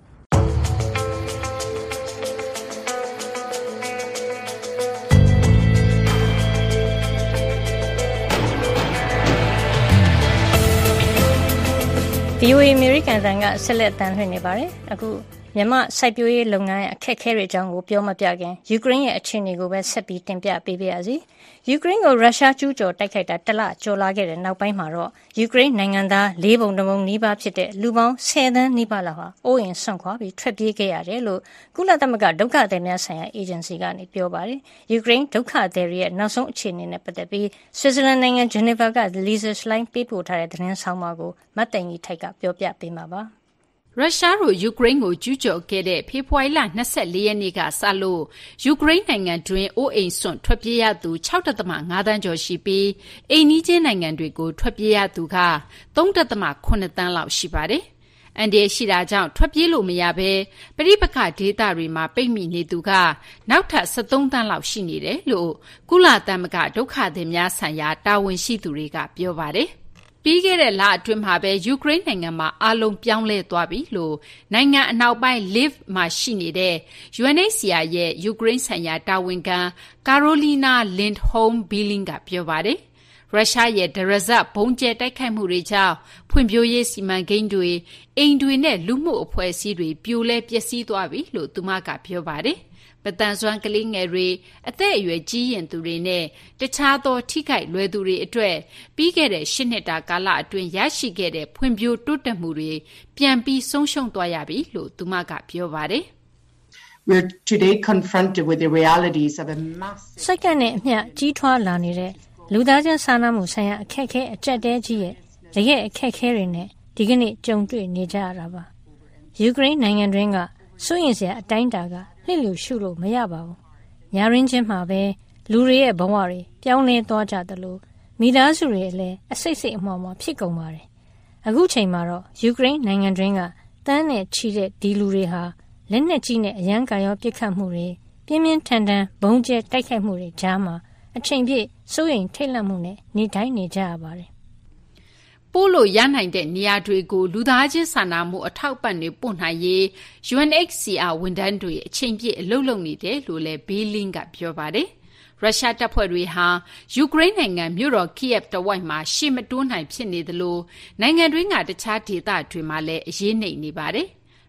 ။ V O A အမေရိကန်တန်ကဆက်လက်တန်လှည့်နေပါတယ်။အခုမြန်မာစိုက်ပျိုးရေးလုပ်ငန်းရဲ့အခက်အခဲတွေအကြောင်းကိုပြောမပြခင်ယူကရိန်းရဲ့အခြေအနေကိုပဲဆက်ပြီးတင်ပြပေးပါရစေ။ယူကရိန်းကိုရုရှားကျူးကျော်တိုက်ခိုက်တာတလကျော်လာခဲ့တဲ့နောက်ပိုင်းမှာတော့ယူကရိန်းနိုင်ငံသားလေးပုံတစ်ပုံနီးပါးဖြစ်တဲ့လူပေါင်းtenသန်းနီးပါးလောက်ဟာအိုးအိမ်ဆွန့်ခွာပြီးထွက်ပြေးခဲ့ရတယ်လို့ကုလသမဂ္ဂဒုက္ခသည်များဆိုင်ရာအေဂျင်စီကနေပြောပါတယ်။ယူကရိန်းဒုက္ခသည်တွေရဲ့နောက်ဆုံးအခြေအနေနဲ့ပတ်သက်ပြီးဆွစ်ဇာလန်နိုင်ငံဂျနီဗာက Lisa Schlein ပေးပို့ထားတဲ့သတင်းဆောင်ပါကိုမတ်တိုင်ကြီးထိုက်ကပြောပြပေးမှာပါ။ရုရှားတို့ယူကရိန်းကိုကျူးကျော်ခဲ့တဲ့ဖေဖော်ဝါရီလtwenty-fourရက်နေ့ကစလို့ယူကရိန်းနိုင်ငံတွင်းအိုးအိမ်စွန့်ထွက်ပြေးရသူsix point fiveသန်းကျော်ရှိပြီးအိမ်နီးချင်းနိုင်ငံတွေကိုထွက်ပြေးရသူကthree point sevenသန်းလောက်ရှိပါတယ်။အန်ဒီရှိတာကြောင့်ထွက်ပြေးလို့မရဘဲပဋိပက္ခဒေသတွေမှာပိတ်မိနေသူကနောက်ထပ်thirteenသန်းလောက်ရှိနေတယ်လို့ကုလသမဂ္ဂဒုက္ခသည်များဆိုင်ရာတာဝန်ရှိသူတွေကပြောပါတယ်။ပြီးခဲ့တဲ့လအတွင်းမှာပဲယူကရိန်းနိုင်ငံမှာအလုံးပြောင်းလဲသွားပြီလို့နိုင်ငံအနောက်ပိုင်း Lviv မှာရှိနေတဲ့ U N H C R ရဲ့ယူကရိန်းဆိုင်ရာတာဝန်ခံ Karolina Lindholm-Billing ကပြောပါတယ်။ရုရှားရဲ့ဒရဇတ်ဘုံကျဲတိုက်ခိုက်မှုတွေကြောင့်ဖွံ့ဖြိုးရေးစီမံကိန်းတွေအိမ်တွေနဲ့လူမှုအဖွဲ့အစည်းတွေပြိုလဲပျက်စီးသွားပြီလို့သူမကပြောပါတယ်။ပတန်စွမ်းကလေးငယ်တွေအသက်အရွယ်ကြီးရင်သူတွေနဲ့တခြားသောထိခိုက်လွယ်သူတွေအတွက်ပြီးခဲ့တဲ့eightနှစ်တာကာလအတွင်းရရှိခဲ့တဲ့ဖွံ့ဖြိုးတိုးတက်မှုတွေပြန်ပြီးဆုံးရှုံးသွားရပြီလို့သူမကပြောပါတယ်။ We're today confronted with the realities of a massive စက္ကန့်နဲ့အမျှကြီးထွားလာနေတဲ့လူသားချင်းစာနာမှုဆိုင်ရာအခက်အခဲအကျပ်တဲကြီးရဲ့တကယ်အခက်အခဲတွေနဲ့ဒီကနေ့ကြုံတွေ့နေကြရတာပါ။ယူကရိန်းနိုင်ငံတွင်းကစိုးရင်စရာအတိုင်းအတာကလှစ်လျူရှုလို့မရပါဘူး။ညာရင်းချင်းမှာပဲလူတွေရဲ့ဘဝတွေပြောင်းလဲသွားကြသလိုမိသားစုတွေလည်းအစိတ်စိတ်အမှောင်မှဖြစ်ကုန်ပါတယ်။အခုချိန်မှာတော့ယူကရိန်းနိုင်ငံတွင်းကတန်းနဲ့ချီတဲ့ဒီလူတွေဟာလက်နက်ကြီးနဲ့အရန်ကာရောပစ်ခတ်မှုတွေပြင်းပြင်းထန်ထန်ဘုံကျဲတိုက်ခိုက်မှုတွေကြားမှာအချိန်ပြည့်စိုးရိမ်ထိတ်လန့်မှုနဲ့နေတိုင်းနေကြရပါတယ်။ပို့လို့ရနိုင်တဲ့နေရာတွေကိုလူသားချင်းစာနာမှုအထောက်အပံ့တွေပို့နိုင်ရေး U N H C R ဝန်ထမ်းတွေအချိန်ပြည့်အလုပ်လုပ်နေတယ်လို့လည်း Billing ကပြောပါတယ်။ရုရှားတပ်ဖွဲ့တွေဟာယူကရိန်းနိုင်ငံမြို့တော် Kyiv တဝိုက်မှာရှေ့မတိုးနိုင်ဖြစ်နေသလိုနိုင်ငံတွင်းကတခြားဒေသတွေမှာလည်းအရေးနိမ့်နေပါတယ်။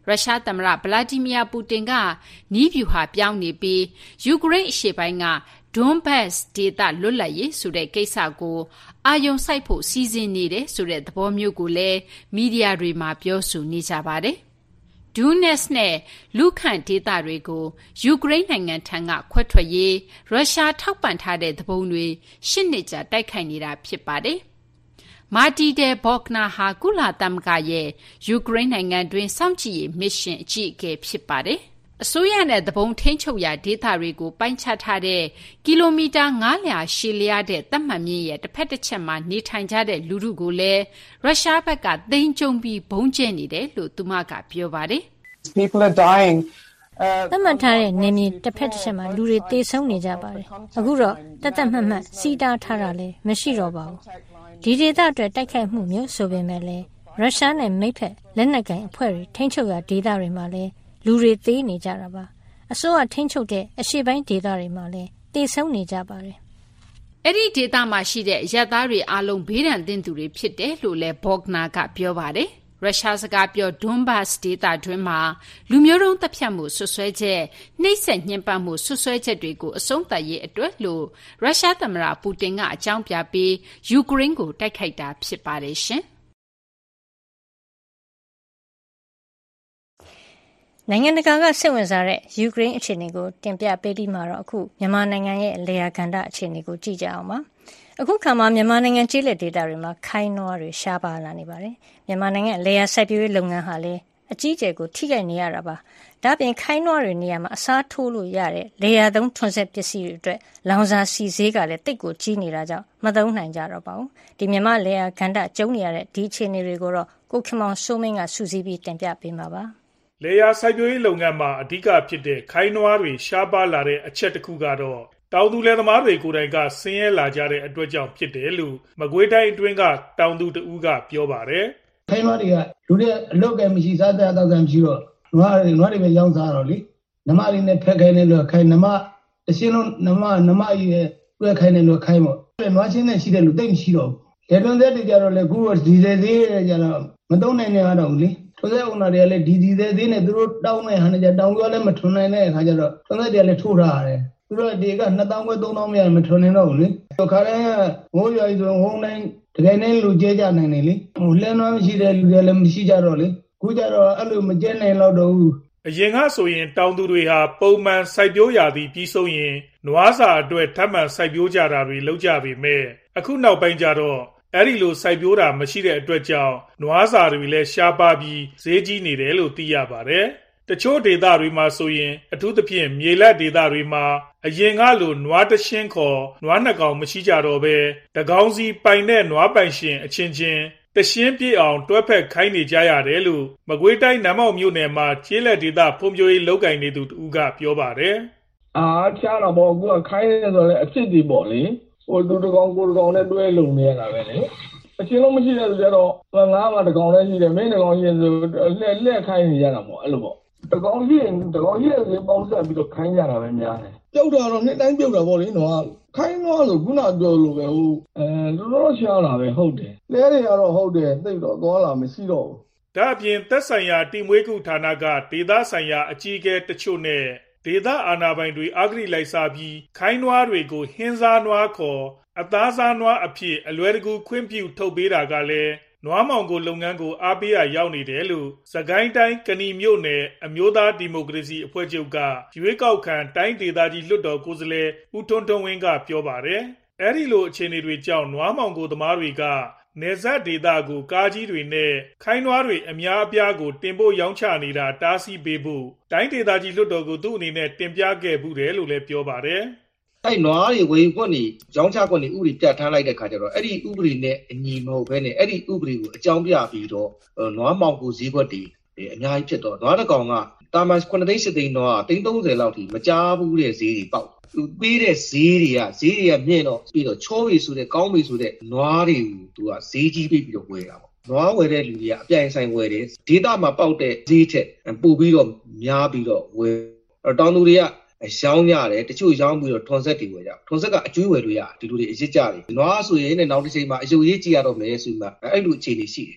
ရုရှားသမ္မတဗလာဒီမီယာပူတင်ကနီးဗျူဟာပြောင်းနေပြီးယူကရိန်းအရှေ့ပိုင်းကဒွန်ဘတ်စ်ဒေသလွတ်လပ်ရေးဆိုတဲ့ကိစ္စကိုအာရုံစိုက်ဖို့စီစဉ်နေတယ်ဆိုတဲ့သဘောမျိုးကိုလည်းမီဒီယာတွေမှာပြောဆိုနေကြပါတယ်။ဒူနက်စ်နဲ့လူခန့်ဒေသတွေကိုယူကရိန်းနိုင်ငံထံကခွဲထွက်ရေးရုရှားထောက်ပံ့ထားတဲ့သဘုံတွေရှစ်နှစ်ကြာတိုက်ခိုက်နေတာဖြစ်ပါတယ်။မာတီဒဲဘော့ကနာဟာကုလသမဂ္ဂရဲ့ယူကရိန်းနိုင်ငံတွင်းစောင့်ကြည့်ရေးမစ်ရှင်အကြီးအကဲဖြစ်ပါတယ်။အစိုးရနဲ့သဘုံထိန်းချုပ်ရာဒေသတွေကိုပိုင်းခြားထားတဲ့ကီလိုမီတာငါးရာရှည်လျားတဲ့သတ်မှတ်မြင့်ရဲ့တစ်ဖက်တစ်ချက်မှာနေထိုင်ကြတဲ့လူထုကိုလည်းရုရှားဘက်ကသိမ်းကျုံပြီးဘုံကျဲနေတယ်လို့သူမကပြောပါတယ်။ People are dying. သတ်မှတ်ထားတဲ့နေမြေတစ်ဖက်တစ်ချက်မှာလူတွေတေဆုံးနေကြပါတယ်။အခုတော့တသက်မှတ်မှတ်စီးတားထားတာလည်းမရှိတော့ပါဘူး။ဒီဒေသအတွက်တိုက်ခိုက်မှုမျိုးဆိုပေမဲ့လည်းရုရှားနဲ့မိတ်ဖက်လက်နက်ကိုင်အဖွဲ့တွေထိန်းချုပ်ရာဒေသတွေမှာလည်းလူတွေသေးနေကြတာပါအစိုးရထိန်းချုပ်တဲ့အရှေ့ပိုင်းဒေသတွေမှာလည်းတေဆုံးနေကြပါတယ်အဲ့ဒီဒေသမှာရှိတဲ့ရပ်သားတွေအားလုံးဘေးဒဏ်သင့်သူတွေဖြစ်တယ်လို့လည်းဘော့ဂနာကပြောပါတယ်ရုရှားစကားပြောဒွန်ဘတ်စ်ဒေသတွင်းမှာလူမျိုးတုံးတပ်ဖြတ်မှုဆွဆွဲချက်နှိပ်စက်ညှဉ်းပန်းမှုဆွဆွဲချက်တွေကိုအဆုံးသတ်ရေးအတွက်လို့ရုရှားသမ္မတပူတင်ကအကြောင်းပြပြီးယူကရိန်းကိုတိုက်ခိုက်တာဖြစ်ပါတယ်ရှင်နိုင်ငံတကာကစိတ်ဝင်စားတဲ့ယူကရိန်းအခြေအနေကိုတင်ပြပေးပြီးမှတော့အခုမြန်မာနိုင်ငံရဲ့လေယာကန္တအခြေအနေကိုကြည့်ကြအောင်ပါအခုခါမှာမြန်မာနိုင်ငံကျေးလက်ဒေသတွေမှာခိုင်းနွားတွေရှားပါလာနေပါတယ်မြန်မာနိုင်ငံလေယာစိုက်ပျိုးရေးလုပ်ငန်းဟာလည်းအကြီးအကျယ်ကိုထိခိုက်နေရတာပါဒါ့အပြင်ခိုင်းနွားတွေနေရာမှာအစားထိုးလို့ရတဲ့လေယာသုံးထွန်းဆက်ပစ္စည်းတွေအတွက်လောင်စာစီဈေးကလည်းတိတ်ကိုကြီးနေတာကြောင့်မသုံးနိုင်ကြတော့ပါဘူးဒီမြန်မာလေယာကန္တကျုံနေရတဲ့ဒီအခြေအနေတွေကိုတော့ကိုခင်မောင်စိုးမင်းကစူးစီးပြီးတင်ပြပေးမှာပါလေယာစိုက်ပျိုးရေးလုပ်ငန်းမှာအဓိကဖြစ်တဲ့ခိုင်းနွားတွေရှားပါလာတဲ့အချက်တစ်ခုကတော့တောင်သူလယ်သမားတွေကိုယ်တိုင်ကဆင်းရဲလာကြတဲ့အတွက်ကြောင့်ဖြစ်တယ်လို့မကွေးတိုင်းအတွင်းကတောင်သူတဦးကပြောပါတယ်ခိုင်းနွားတွေကလူတွေအလုတ်ကမရှိစားတဲ့တောက်ကန်မရှိတော့နွားတွေနွားတွေပဲရောင်းစားတော့လေနမလေးနဲ့ဖက်ခိုင်းနေလို့ခိုင်းနမတရှင်းလုံးနမနမကြီးရဲ့တွဲခိုင်းနေလို့ခိုင်းပေါ့နွားချင်းနဲ့ရှိတဲ့လူတိတ်မရှိတော့ဘူးလေတွန်းသက်တွေကြတော့လေခုဒီဇယ်သေးတွေကြတော့မသုံးနိုင်နေရတော့ဘူးလေထွန်းသက်ဦးနာတွေကလည်းဒီဒီသေးသေးနဲ့သူတို့တောင်းနေဟန်ကြတောင်းပြောလည်းမထွန်းနိုင်တဲ့အခါကျတော့ထွန်းသက်တွေကလည်းထိုးထားရတယ်သူတို့ဒီကနှစ်သောင်းခွဲသုံးသောင်းမြတ်မထွန်းနိုင်တော့ဘူးလေခါတိုင်းကငိုးရွာကြီးဆိုဝုန်းတိုင်းတကယ်နဲ့လူကျဲကြနိုင်နေလေဟိုလဲနွားမရှိတဲ့လူတွေလည်းမရှိကြတော့လေခုကျတော့အဲ့လိုမကျဲနိုင်တော့တော့ဘူးအရင်ကဆိုရင်တောင်သူတွေဟာပုံမှန်စိုက်ပျိုးရာသီပြီးဆုံးရင်နွားစာအတွက်ထပ်မံစိုက်ပျိုးကြတာတွေလုပ်ကြပေမဲ့အခုနောက်ပိုင်းကျတော့အဲ့ဒီလိုစိုက်ပျိုးတာမရှိတဲ့အတွက်ကြောင့်နွားစာတွေလည်းရှားပါပြီးဈေးကြီးနေတယ်လို့သိရပါတယ်။တချို့ဒေသတွေမှာဆိုရင်အထူးသဖြင့်မြေလက်ဒေသတွေမှာအရင်ကလိုနွားတရှင်းခေါ်နွားနှစ်ကောင်မရှိကြတော့ပဲတကောင်စီပိုင်တဲ့နွားပိုင်ရှင်အချင်းချင်းတရှင်းပြည့်အောင်တွဲဖက်ခိုင်းနေကြရတယ်လို့မကွေးတိုင်းနမ်းမောက်မြို့နယ်မှာကျေးလက်ဒေသဖွံ့ဖြိုးရေးလုပ်ကိုင်နေသူတူကပြောပါတယ်။အာချားတော့ဘောကခိုင်းနေဆိုတော့အဖြစ်ဒီပေါ့လေ။ဟိုသူတကောင်ကိုတကောင်နဲ့တွဲလုံနေရတာပဲလေ။အချင်းလုံးမရှိတဲ့ဆိုတော့ငါးမှာတကောင်လည်းရှိတယ်မင်းတကောင်ရှိဆိုလက်လက်ခိုင်းနေရတာပေါ့အဲ့လိုပေါ့တကောင်ရှိရင်တကောင်ရှိတဲ့ပေါင်းဆက်ပြီးတော့ခိုင်းကြတာပဲများတယ်ပြုတ်တာတော့နှစ်တိုင်းပြုတ်တာပေါ့လေနော်ခိုင်းတော့ဆိုခုနပြောလို့ပဲဟိုအဲတော်တော်ရှားတာပဲဟုတ်တယ်လဲတွေကတော့ဟုတ်တယ်သိတော့သွားလာမရှိတော့ဘူးဒါအပြင်သက်ဆိုင်ရာတိမွေးကုဌာနကဒေသဆိုင်ရာအကြီးအကဲတချို့နဲ့ဒေသအာဏာပိုင်တွေအဂရိလိုက်စားပြီးခိုင်းနွားတွေကိုဟင်းစားနွားခေါ်အသားစားနွားအဖြစ်အလွယ်တကူခွင့်ပြုထုတ်ပေးတာကလည်းနွားမောင်ကိုလုပ်ငန်းကိုအားပေးရရောက်နေတယ်လို့စကိုင်းတိုင်းကဏီမြို့နယ်အမျိုးသားဒီမိုကရေစီအဖွဲ့ချုပ်ကရွေးကောက်ခံတိုင်းဒေသကြီးလွှတ်တော်ကိုယ်စားလှယ်ဦးထွန်းထွန်းဝင်းကပြောပါတယ်။အဲဒီလိုအခြေအနေတွေကြောင့်နွားမောင်ကိုသမားတွေကနယ်စပ်ဒေသကိုကားကြီးတွေနဲ့ခိုင်းနွားတွေအများအပြားကိုတင်ပို့ရောင်းချနေတာတားဆီးပေးဖို့တိုင်းဒေသကြီးလွှတ်တော်ကိုသူ့အနေနဲ့တင်ပြခဲ့ဘူးတယ်လို့လည်းပြောပါတယ်။အဲ့နွားတွေဝေခွင့်နေရောင်းချခွင့်နေဥပဒေပြဋ္ဌာန်းလိုက်တဲ့ခါကျတော့အဲ့ဒီဥပဒေနဲ့အညီမဟုတ်ဘဲနဲ့အဲ့ဒီဥပဒေကိုအကြောင်းပြပြီးတော့နွားမောင်ကိုဈေးကွက်တွေအများကြီးဖြစ်တော့နွားတစ်ကောင်ကတာမန်ခုနှစ်သိန်းရှစ်သိန်းနွားသိန်းသုံးဆယ်လောက်ထိမကြားဘူးတဲ့ဈေးတွေပေါက်သူပေးတဲ့ဈေးတွေကဈေးတွေကမြင့်တော့ပြီးတော့ချောပြီဆိုတဲ့ကောင်းပြီဆိုတဲ့နွားတွေကိုသူကဈေးကြီးပေးပြီးတော့ဝယ်တာပေါ့နွားဝယ်တဲ့လူတွေကအပြိုင်ဆိုင်ဝယ်တယ်ဒေသမှာပေါက်တဲ့ဈေးထက်ပို့ပြီးတော့များပြီးတော့ဝယ်တော့တောင်သူတွေကရောင်းရတယ်တချို့ရောင်းပြီးတော့ထွန်ဆက်တွေဝယ်ကြထွန်ဆက်ကအကျွေးဝယ်လို့ရဒီလိုတွေအရစ်ကြတယ်နွားဆိုရင်လည်းနောက်တစ်ချိန်မှာအယုတ်ရေးကြည့်ရတော့မယ်ဆိုမှအဲ့လိုအခြေအနေရှိတယ်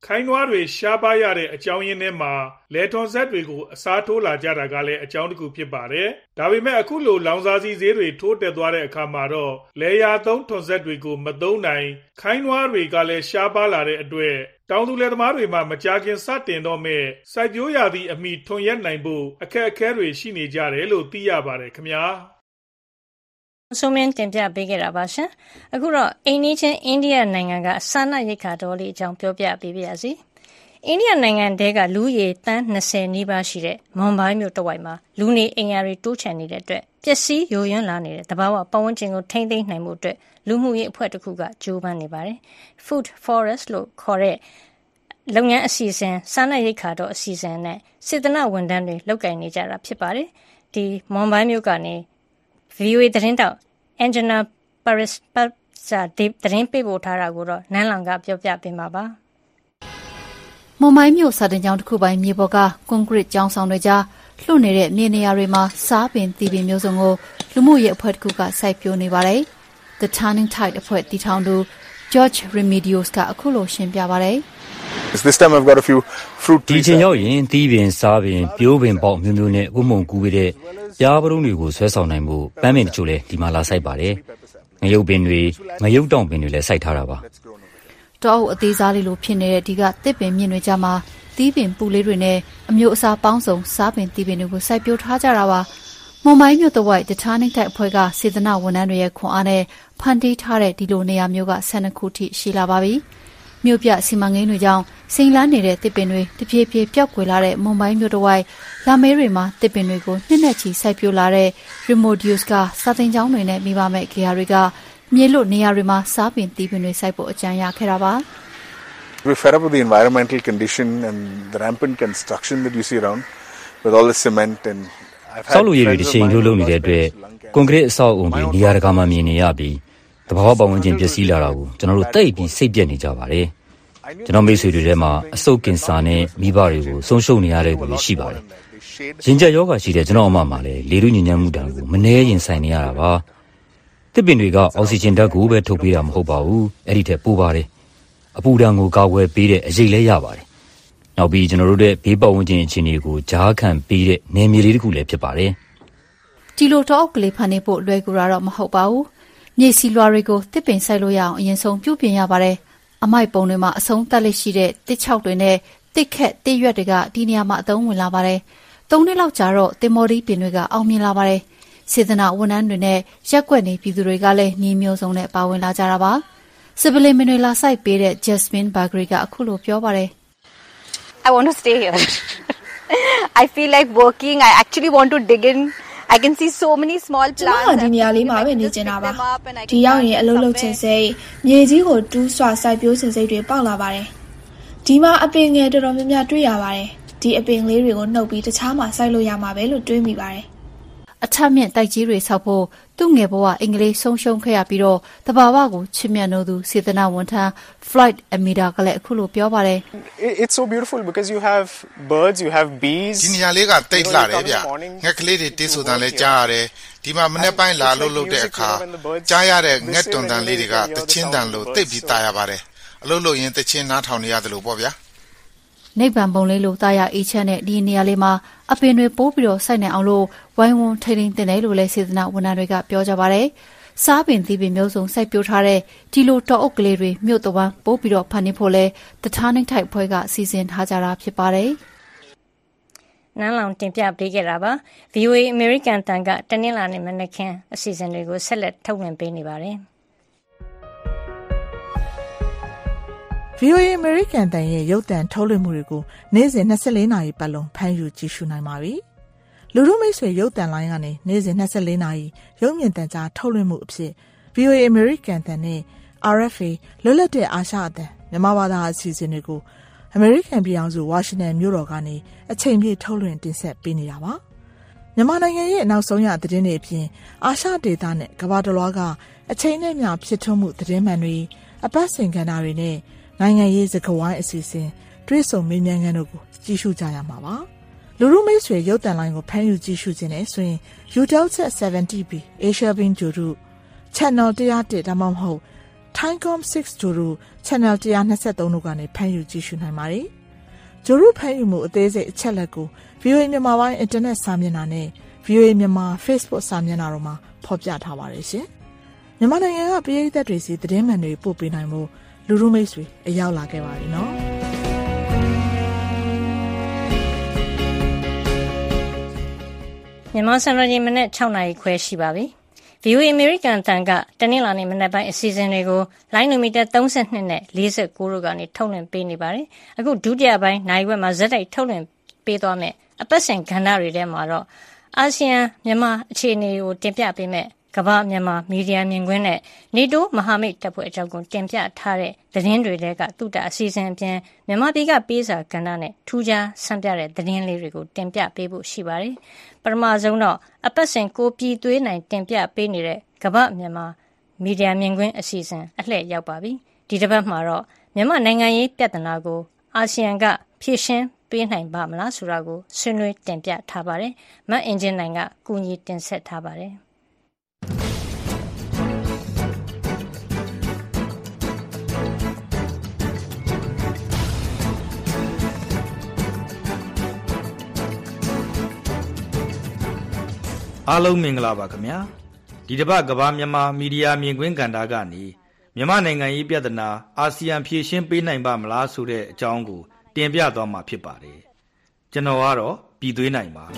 ခိုင်းနွားတွေရှားပါးရတဲ့အကြောင်းရင်းထဲမှာလယ်ထွန်ဆက်တွေကိုအစားထိုးလာကြတာကလည်းအကြောင်းတစ်ခုဖြစ်ပါတယ်။ဒါပေမဲ့အခုလိုလောင်စာဆီဈေးတွေထိုးတက်သွားတဲ့အခါမှာတော့လယ်ယာသုံးထွန်ဆက်တွေကိုမသုံးနိုင်ခိုင်းနွားတွေကလည်းရှားပါးလာတဲ့အတွက်တောင်သူလယ်သမားတွေမှာမကြာခင်စတင်တော့မဲ့စိုက်ပျိုးရာသီအမိထွန်ရက်နိုင်ဖို့အခက်အခဲတွေရှိနေကြတယ်လို့သိရပါတယ်ခင်ဗျာ။ဆိုမင်းတင်ပြပေးခဲ့တာပါရှင်။အခုတော့အိန္ဒိချင်းအိန္ဒိယနိုင်ငံကစားနပ်ရိက္ခာတော်လေးအကြောင်းပြောပြပေးပါရစေ။အိန္ဒိယနိုင်ငံတဲကလူရေတန်း၂၀နီးပါးရှိတဲ့မွန်ဘိုင်းမြို့တစ်ဝိုက်မှာလူနေအိမ်ယာတွေတိုးချဲ့နေတဲ့အတွက်ပျက်စီးယိုယွင်းလာနေတဲ့တဘာဝပတ်ဝန်းကျင်ကိုထိန်းသိမ်းနိုင်မှုအတွက်လူမှုရေးအဖွဲ့တစ်ခုကကြိုးပမ်းနေပါတယ်။ Food Forest လို့ခေါ်တဲ့လုပ်ငန်းအစီအစဉ်စားနပ်ရိက္ခာတော်အစီအစဉ်နဲ့စေတနာဝန်ထမ်းတွေလုပ်ကိုင်နေကြတာဖြစ်ပါတယ်။ဒီမွန်ဘိုင်းမြို့ကနေ ဗီအိုအေ သတင်းတောက်အန်ဂျနာပါရစ်ပတ်စာသတင်းပေးပို့ထားတာကိုတော့နန်းလောင်ကပြောပြပေးမှာပါ။မွန်ဘိုင်းမြို့စာတင်ကျောင်းတစ်ခုပိုင်းမြေပေါ်ကကွန်ကရစ်ကျောင်းဆောင်တွေကြားလွှတ်နေတဲ့မြေနေရာတွေမှာစားပင်သီးပင်မျိုးစုံကိုလူမှုရေးအဖွဲ့တစ်ခုကစိုက်ပျိုးနေပါတယ်။ The Turning Tide အဖွဲ့တည်ထောင်သူ George Remedios ကအခုလိုရှင်းပြပါတယ်။ This time I've got a few fruit trees. ဒီချိန်ရောက်ရင်သီးပင်စားပင်ပြိုးပင်ပေါက်မျိုးမျိုးနဲ့ဥမုံကူးတဲ့ပြားပရုံးတွေကိုဆွဲဆောင်နိုင်မှုပန်းပင်တချို့လည်းဒီမှာလာစိုက်ပါတယ်။ငရုတ်ပင်တွေငရုတ်တောင်ပင်တွေလည်းစိုက်ထားတာပါ။တောအုပ်အသေးစားလေးလိုဖြစ်နေတဲ့ဒီကတစ်ပင်မြင့်တွေကြမှာသီးပင်ပူလေးတွေနဲ့အမျိုးအစားပေါင်းစုံစားပင်သီးပင်တွေကိုစိုက်ပျိုးထားကြတာပါ။မွန်ဘိုင်းမြို့တဝိုက် The Turning Tide အဖွဲ့ကစေတနာဝန်ထမ်းတွေရဲ့ခွန်အားနဲ့ဖန်တီးထားတဲ့ဒီလိုနေရာမျိုးကဆယ်နှစ်ခုထိရှိလာပါပြီ။မြို့ပြစီမံကိန်းတွေကြောင့်စိန်လန်းနေတဲ့တစ်ပင်တွေတပြေးပြေးပျောက်ကွယ်လာတဲ့မွန်ဘိုင်းမြို့တဝိုက်လာမေးတွေမှာတစ်ပင်တွေကိုနှစ်နဲ့ချီစိုက်ပျိုးလာတဲ့ Remodius ကစာသင်ကျောင်းတွေနဲ့မိဘမဲ့ခေယာတွေကမြေလွတ်နေရာတွေမှာစားပင်သီးပင်တွေစိုက်ဖို့အကြံရခဲ့တာပါ။ We're fed up with the environmental condition and the rampant construction that you see around with all the cement and I've had ဆောက်လုပ်ရေးတွေတစ်ချိန်လုံးလုံးနေတဲ့အတွက်ကွန်ကရစ်အဆောက်အုံတွေနေရာတကာမှာမြင်နေရပြီးတဘာဝပတ်ဝန်းကျင်ပျက်စီးလာတာကိုကျွန်တော်တို့တိတ်ပြီးစိတ်ပြက်နေကြပါတယ်။ကျွန်တော်မိတ်ဆွေတွေထဲမှာအဆုတ်ကင်ဆာနဲ့မိဘတွေကိုဆုံးရှုံးနေရတဲ့သူတွေရှိပါတယ်။ရင်ကျက်ယောဂရှိတဲ့ကျွန်တော်အမမှာလည်းလေထုညစ်ညမ်းမှုတန်ကိုမနှဲရင်ဆိုင်နေရတာပါ။တစ်ပင်တွေကအောက်ဆီဂျင်ဓာတ်ကိုပဲထုတ်ပေးတာမဟုတ်ပါဘူး။အဲ့ဒီထက်ပိုပါတယ်။အပူဓာတ်ကိုကာကွယ်ပေးတဲ့အရေးလည်းရပါတယ်။နောက်ပြီးကျွန်တော်တို့ရဲ့ဘေးပတ်ဝန်းကျင်အခြေအနေကိုကြားခံပေးတဲ့နယ်မြေလေးတစ်ခုလည်းဖြစ်ပါတယ်။ဒီလိုတော့အုပ်ကလေးဖန်နေဖို့လွယ်ကူတာတော့မဟုတ်ပါဘူး။မြေစီလွှာတွေကိုတစ်ပင်စိုက်လို့ရအောင်အရင်ဆုံးပြုပြင်ရပါတယ်။အမိုက်ပုံတွေမှာအဆုံးတက်လက်ရှိတဲ့တစ်ချောက်တွေနဲ့တစ်ခက်တစ်ရွက်တွေကဒီနေရာမှာအသုံးဝင်လာပါတယ်။သုံးနှစ်လောက်ကြာတော့တင်မော်ဒီပင်တွေကအောင်မြင်လာပါတယ်။စေတနာဝန်ထမ်းတွေနဲ့ရက်ွက်နေပြည်သူတွေကလည်းနှီးမျိုးစုံနဲ့ပါဝင်လာကြတာပါ။စပလင်မင်တွေလာစိုက်ပေးတဲ့ Jasmine Bagri ကအခုလိုပြောပါတယ်။ I want to stay here. I feel like working. I actually want to dig in. I can see so many small plants. ကျွန်မဒီနေရာလေးမှာပဲနေကျင်တာပါ။ဒီရောက်ရင်အလုပ်လုပ်ချင်စိတ်မြေကြီးကိုတူးဆွစိုက်ပျိုးချင်စိတ်တွေပေါက်လာပါတယ်။ဒီမှာအပင်ငယ်တော်တော်များများတွေ့ရပါတယ်။ဒီအပင်လေးတွေကိုနှုတ်ပြီးတခြားမှာစိုက်လို့ရမှာပဲလို့တွေးမိပါတယ်။အထက်မြင့်တိုက်ကြီးတွေဆောက်ဖို့သူ့ငယ်ဘဝအင်္ဂလိပ်ဆုံးရှုံးခဲ့ရပြီးတော့တဘာဝကိုချစ်မြတ်နိုးသူစေတနာဝန်ထမ်း Floyd Amida ကလည်းအခုလိုပြောပါတယ်။ It's so beautiful because you have birds, you have bees. ဒီနေရာလေးကတိတ်လာတယ်ဗျ။ငှက်ကလေးတွေတေးဆူတန်လဲကြားရတယ်။ဒီမှာမနေ့ပိုင်းလာလို့လုပ်တဲ့အခါကြားရတဲ့ငှက်တွန်တန်လေးတွေကတချင်းတန်လို့တိတ်ပြီးတာရပါတယ်။အလုပ်လုပ်ရင်တချင်းနားထောင်နေရတယ်လို့ပေါ့ဗျာ။နိဗ္ဗာန်ပုံလေးလိုတာယာအေးချမ်းတဲ့ဒီနေရာလေးမှာအပင်တွေပိုးပြီးတော့စိုက်နေအောင်လို့ဝိုင်းဝန်းထိန်းသိမ်းတင်တယ်လို့လည်းစေတနာဝန်ထမ်းတွေကပြောကြပါတယ်။စားပင်သီးပင်မျိုးစုံစိုက်ပျိုးထားတဲ့ဒီလိုတောအုပ်ကလေးတွေမြို့တော်ဝန်ပိုးပြီးတော့ဖန်နေဖို့လဲ The Turning Tide ဖွဲ့ကစီစဉ်ထားကြတာဖြစ်ပါတယ်။နန်းလောင်တင်ပြပေးခဲ့တာပါ။ ဗီအိုအေ American တန်ကတနင်္လာနေ့မနက်ခင်းအစီအစဉ်တွေကိုဆက်လက်ထုတ်လွှင့်ပေးနေပါတယ်။ဗီအိုအေ American တန်ရဲ့ရုပ်သံထုတ်လွှင့်မှုတွေကိုနေ့စဉ်၂၄နာရီပတ်လုံးဖမ်းယူကြည့်ရှုနိုင်ပါပြီ။လူထုမိတ်ဆွေရုပ်သံလိုင်းကနေနေ့စဉ်၂၄နာရီရုပ်မြင်သံကြားထုတ်လွှင့်မှုအဖြစ် ဗီအိုအေ American တန်နဲ့ R F A လွတ်လပ်တဲ့အာရှအသံမြန်မာဘာသာအစီအစဉ်တွေကို American ပြည်ထောင်စုဝါရှင်တန်မြို့တော်ကနေအချိန်ပြည့်ထုတ်လွှင့်တင်ဆက်ပေးနေတာပါ။မြန်မာနိုင်ငံရဲ့နောက်ဆုံးရသတင်းတွေအပြင်အာရှဒေသနဲ့ကမ္ဘာတစ်လွှားကအချိန်နဲ့မျှဖြစ်ထွန်းမှုသတင်းမှန်တွေအပတ်စဉ်ကဏ္ဍတွေနဲ့နိုင်ငံရေးစကားဝိုင်းအစီအစဉ်တွဲဆုံမေးမြန်းခန်းတို့ကိုကြည့်ရှုကြရမှာပါလူလူမိတ်ဆွေရုပ်သံလိုင်းကိုဖမ်းယူကြည့်ရှုခြင်းနဲ့ဆိုရင် YouTube Set 70B Asia Bin Juru Channel one oh oneဒါမှမဟုတ် Thaincom six ဂျိုရူ Channel one twenty-three တို့ကနေဖမ်းယူကြည့်ရှုနိုင်ပါတယ်။ဂျိုရူဖမ်းယူမှုအသေးစိတ်အချက်လက်ကို ဗီအိုအေ မြန်မာပိုင်းအင်တာနက်စာမျက်နှာနဲ့ ဗီအိုအေ မြန်မာ Facebook စာမျက်နှာတို့မှာဖော်ပြထားပါတယ်ရှင်။မြန်မာနိုင်ငံကပြည်သက်တွေစီသတင်းမှန်တွေပို့ပေးနိုင်မှုလူလူမိတ်ဆွေအရောက်လာခဲ့ပါပြီနော်။မြန်မာစံတော်ချိန်မနေ့sixနာရီခွဲရှိပါပြီ။ ဗီအိုအေ American အသံကတနင်္လာနေ့မနက်ပိုင်းအစီအစဉ်တွေကိုလိုင်းနိုမီတာthirty-twoနဲ့forty-nineတို့ကနေထုတ်လွှင့်ပေးနေပါတယ်။အခုဒုတိယပိုင်းနိုင်ဝက်မှာဇက်တိုက်ထုတ်လွှင့်ပေးသွားမယ်အပတ်စဉ်ကဏ္ဍတွေထဲမှာတော့အာဆီယံမြန်မာအခြေအနေကိုတင်ပြပေးမယ်ကမ္ဘာမြန်မာမီဒီယာမြင်ကွင်းနဲ့နေတိုးမဟာမိတ်တပ်ဖွဲ့အကြောင်းကိုတင်ပြထားတဲ့သတင်းတွေကတုတအစီအစဉ်အပြင်မြန်မာပြည်ကပေးစာကဏ္ဍနဲ့ထူးခြားဆန်းပြတဲ့သတင်းလေးတွေကိုတင်ပြပေးဖို့ရှိပါတယ်။ပထမဆုံးတော့အပတ်စဉ်ကိုပြည်သွေးနိုင်တင်ပြပေးနေတဲ့ကမ္ဘာမြန်မာမီဒီယာမြင်ကွင်းအစီအစဉ်အလှည့်ရောက်ပါပြီ။ဒီတစ်ပတ်မှာတော့မြန်မာနိုင်ငံရေးပြဿနာကိုအာဆီယံကဖြေရှင်းပေးနိုင်ပါမလားဆိုတာကိုဆွေးနွေးတင်ပြထားပါတယ်။မအင်ဂျင်နိုင်ကကူညီတင်ဆက်ထားပါတယ်။အားလုံးမင်္ဂလာပါခင်ဗျာဒီတစ်ပတ်ကမ္ဘာမြန်မာမီဒီယာမြင်ကွင်းကဏ္ဍကနေမြန်မာနိုင်ငံရေးပြဿနာအာဆီယံဖြေရှင်းပေးနိုင်ပါမလားဆိုတဲ့အကြောင်းကိုတင်ပြသွားမှာဖြစ်ပါတယ်ကျွန်တော်ကတော့ပြည်သွေးနိုင်ပါ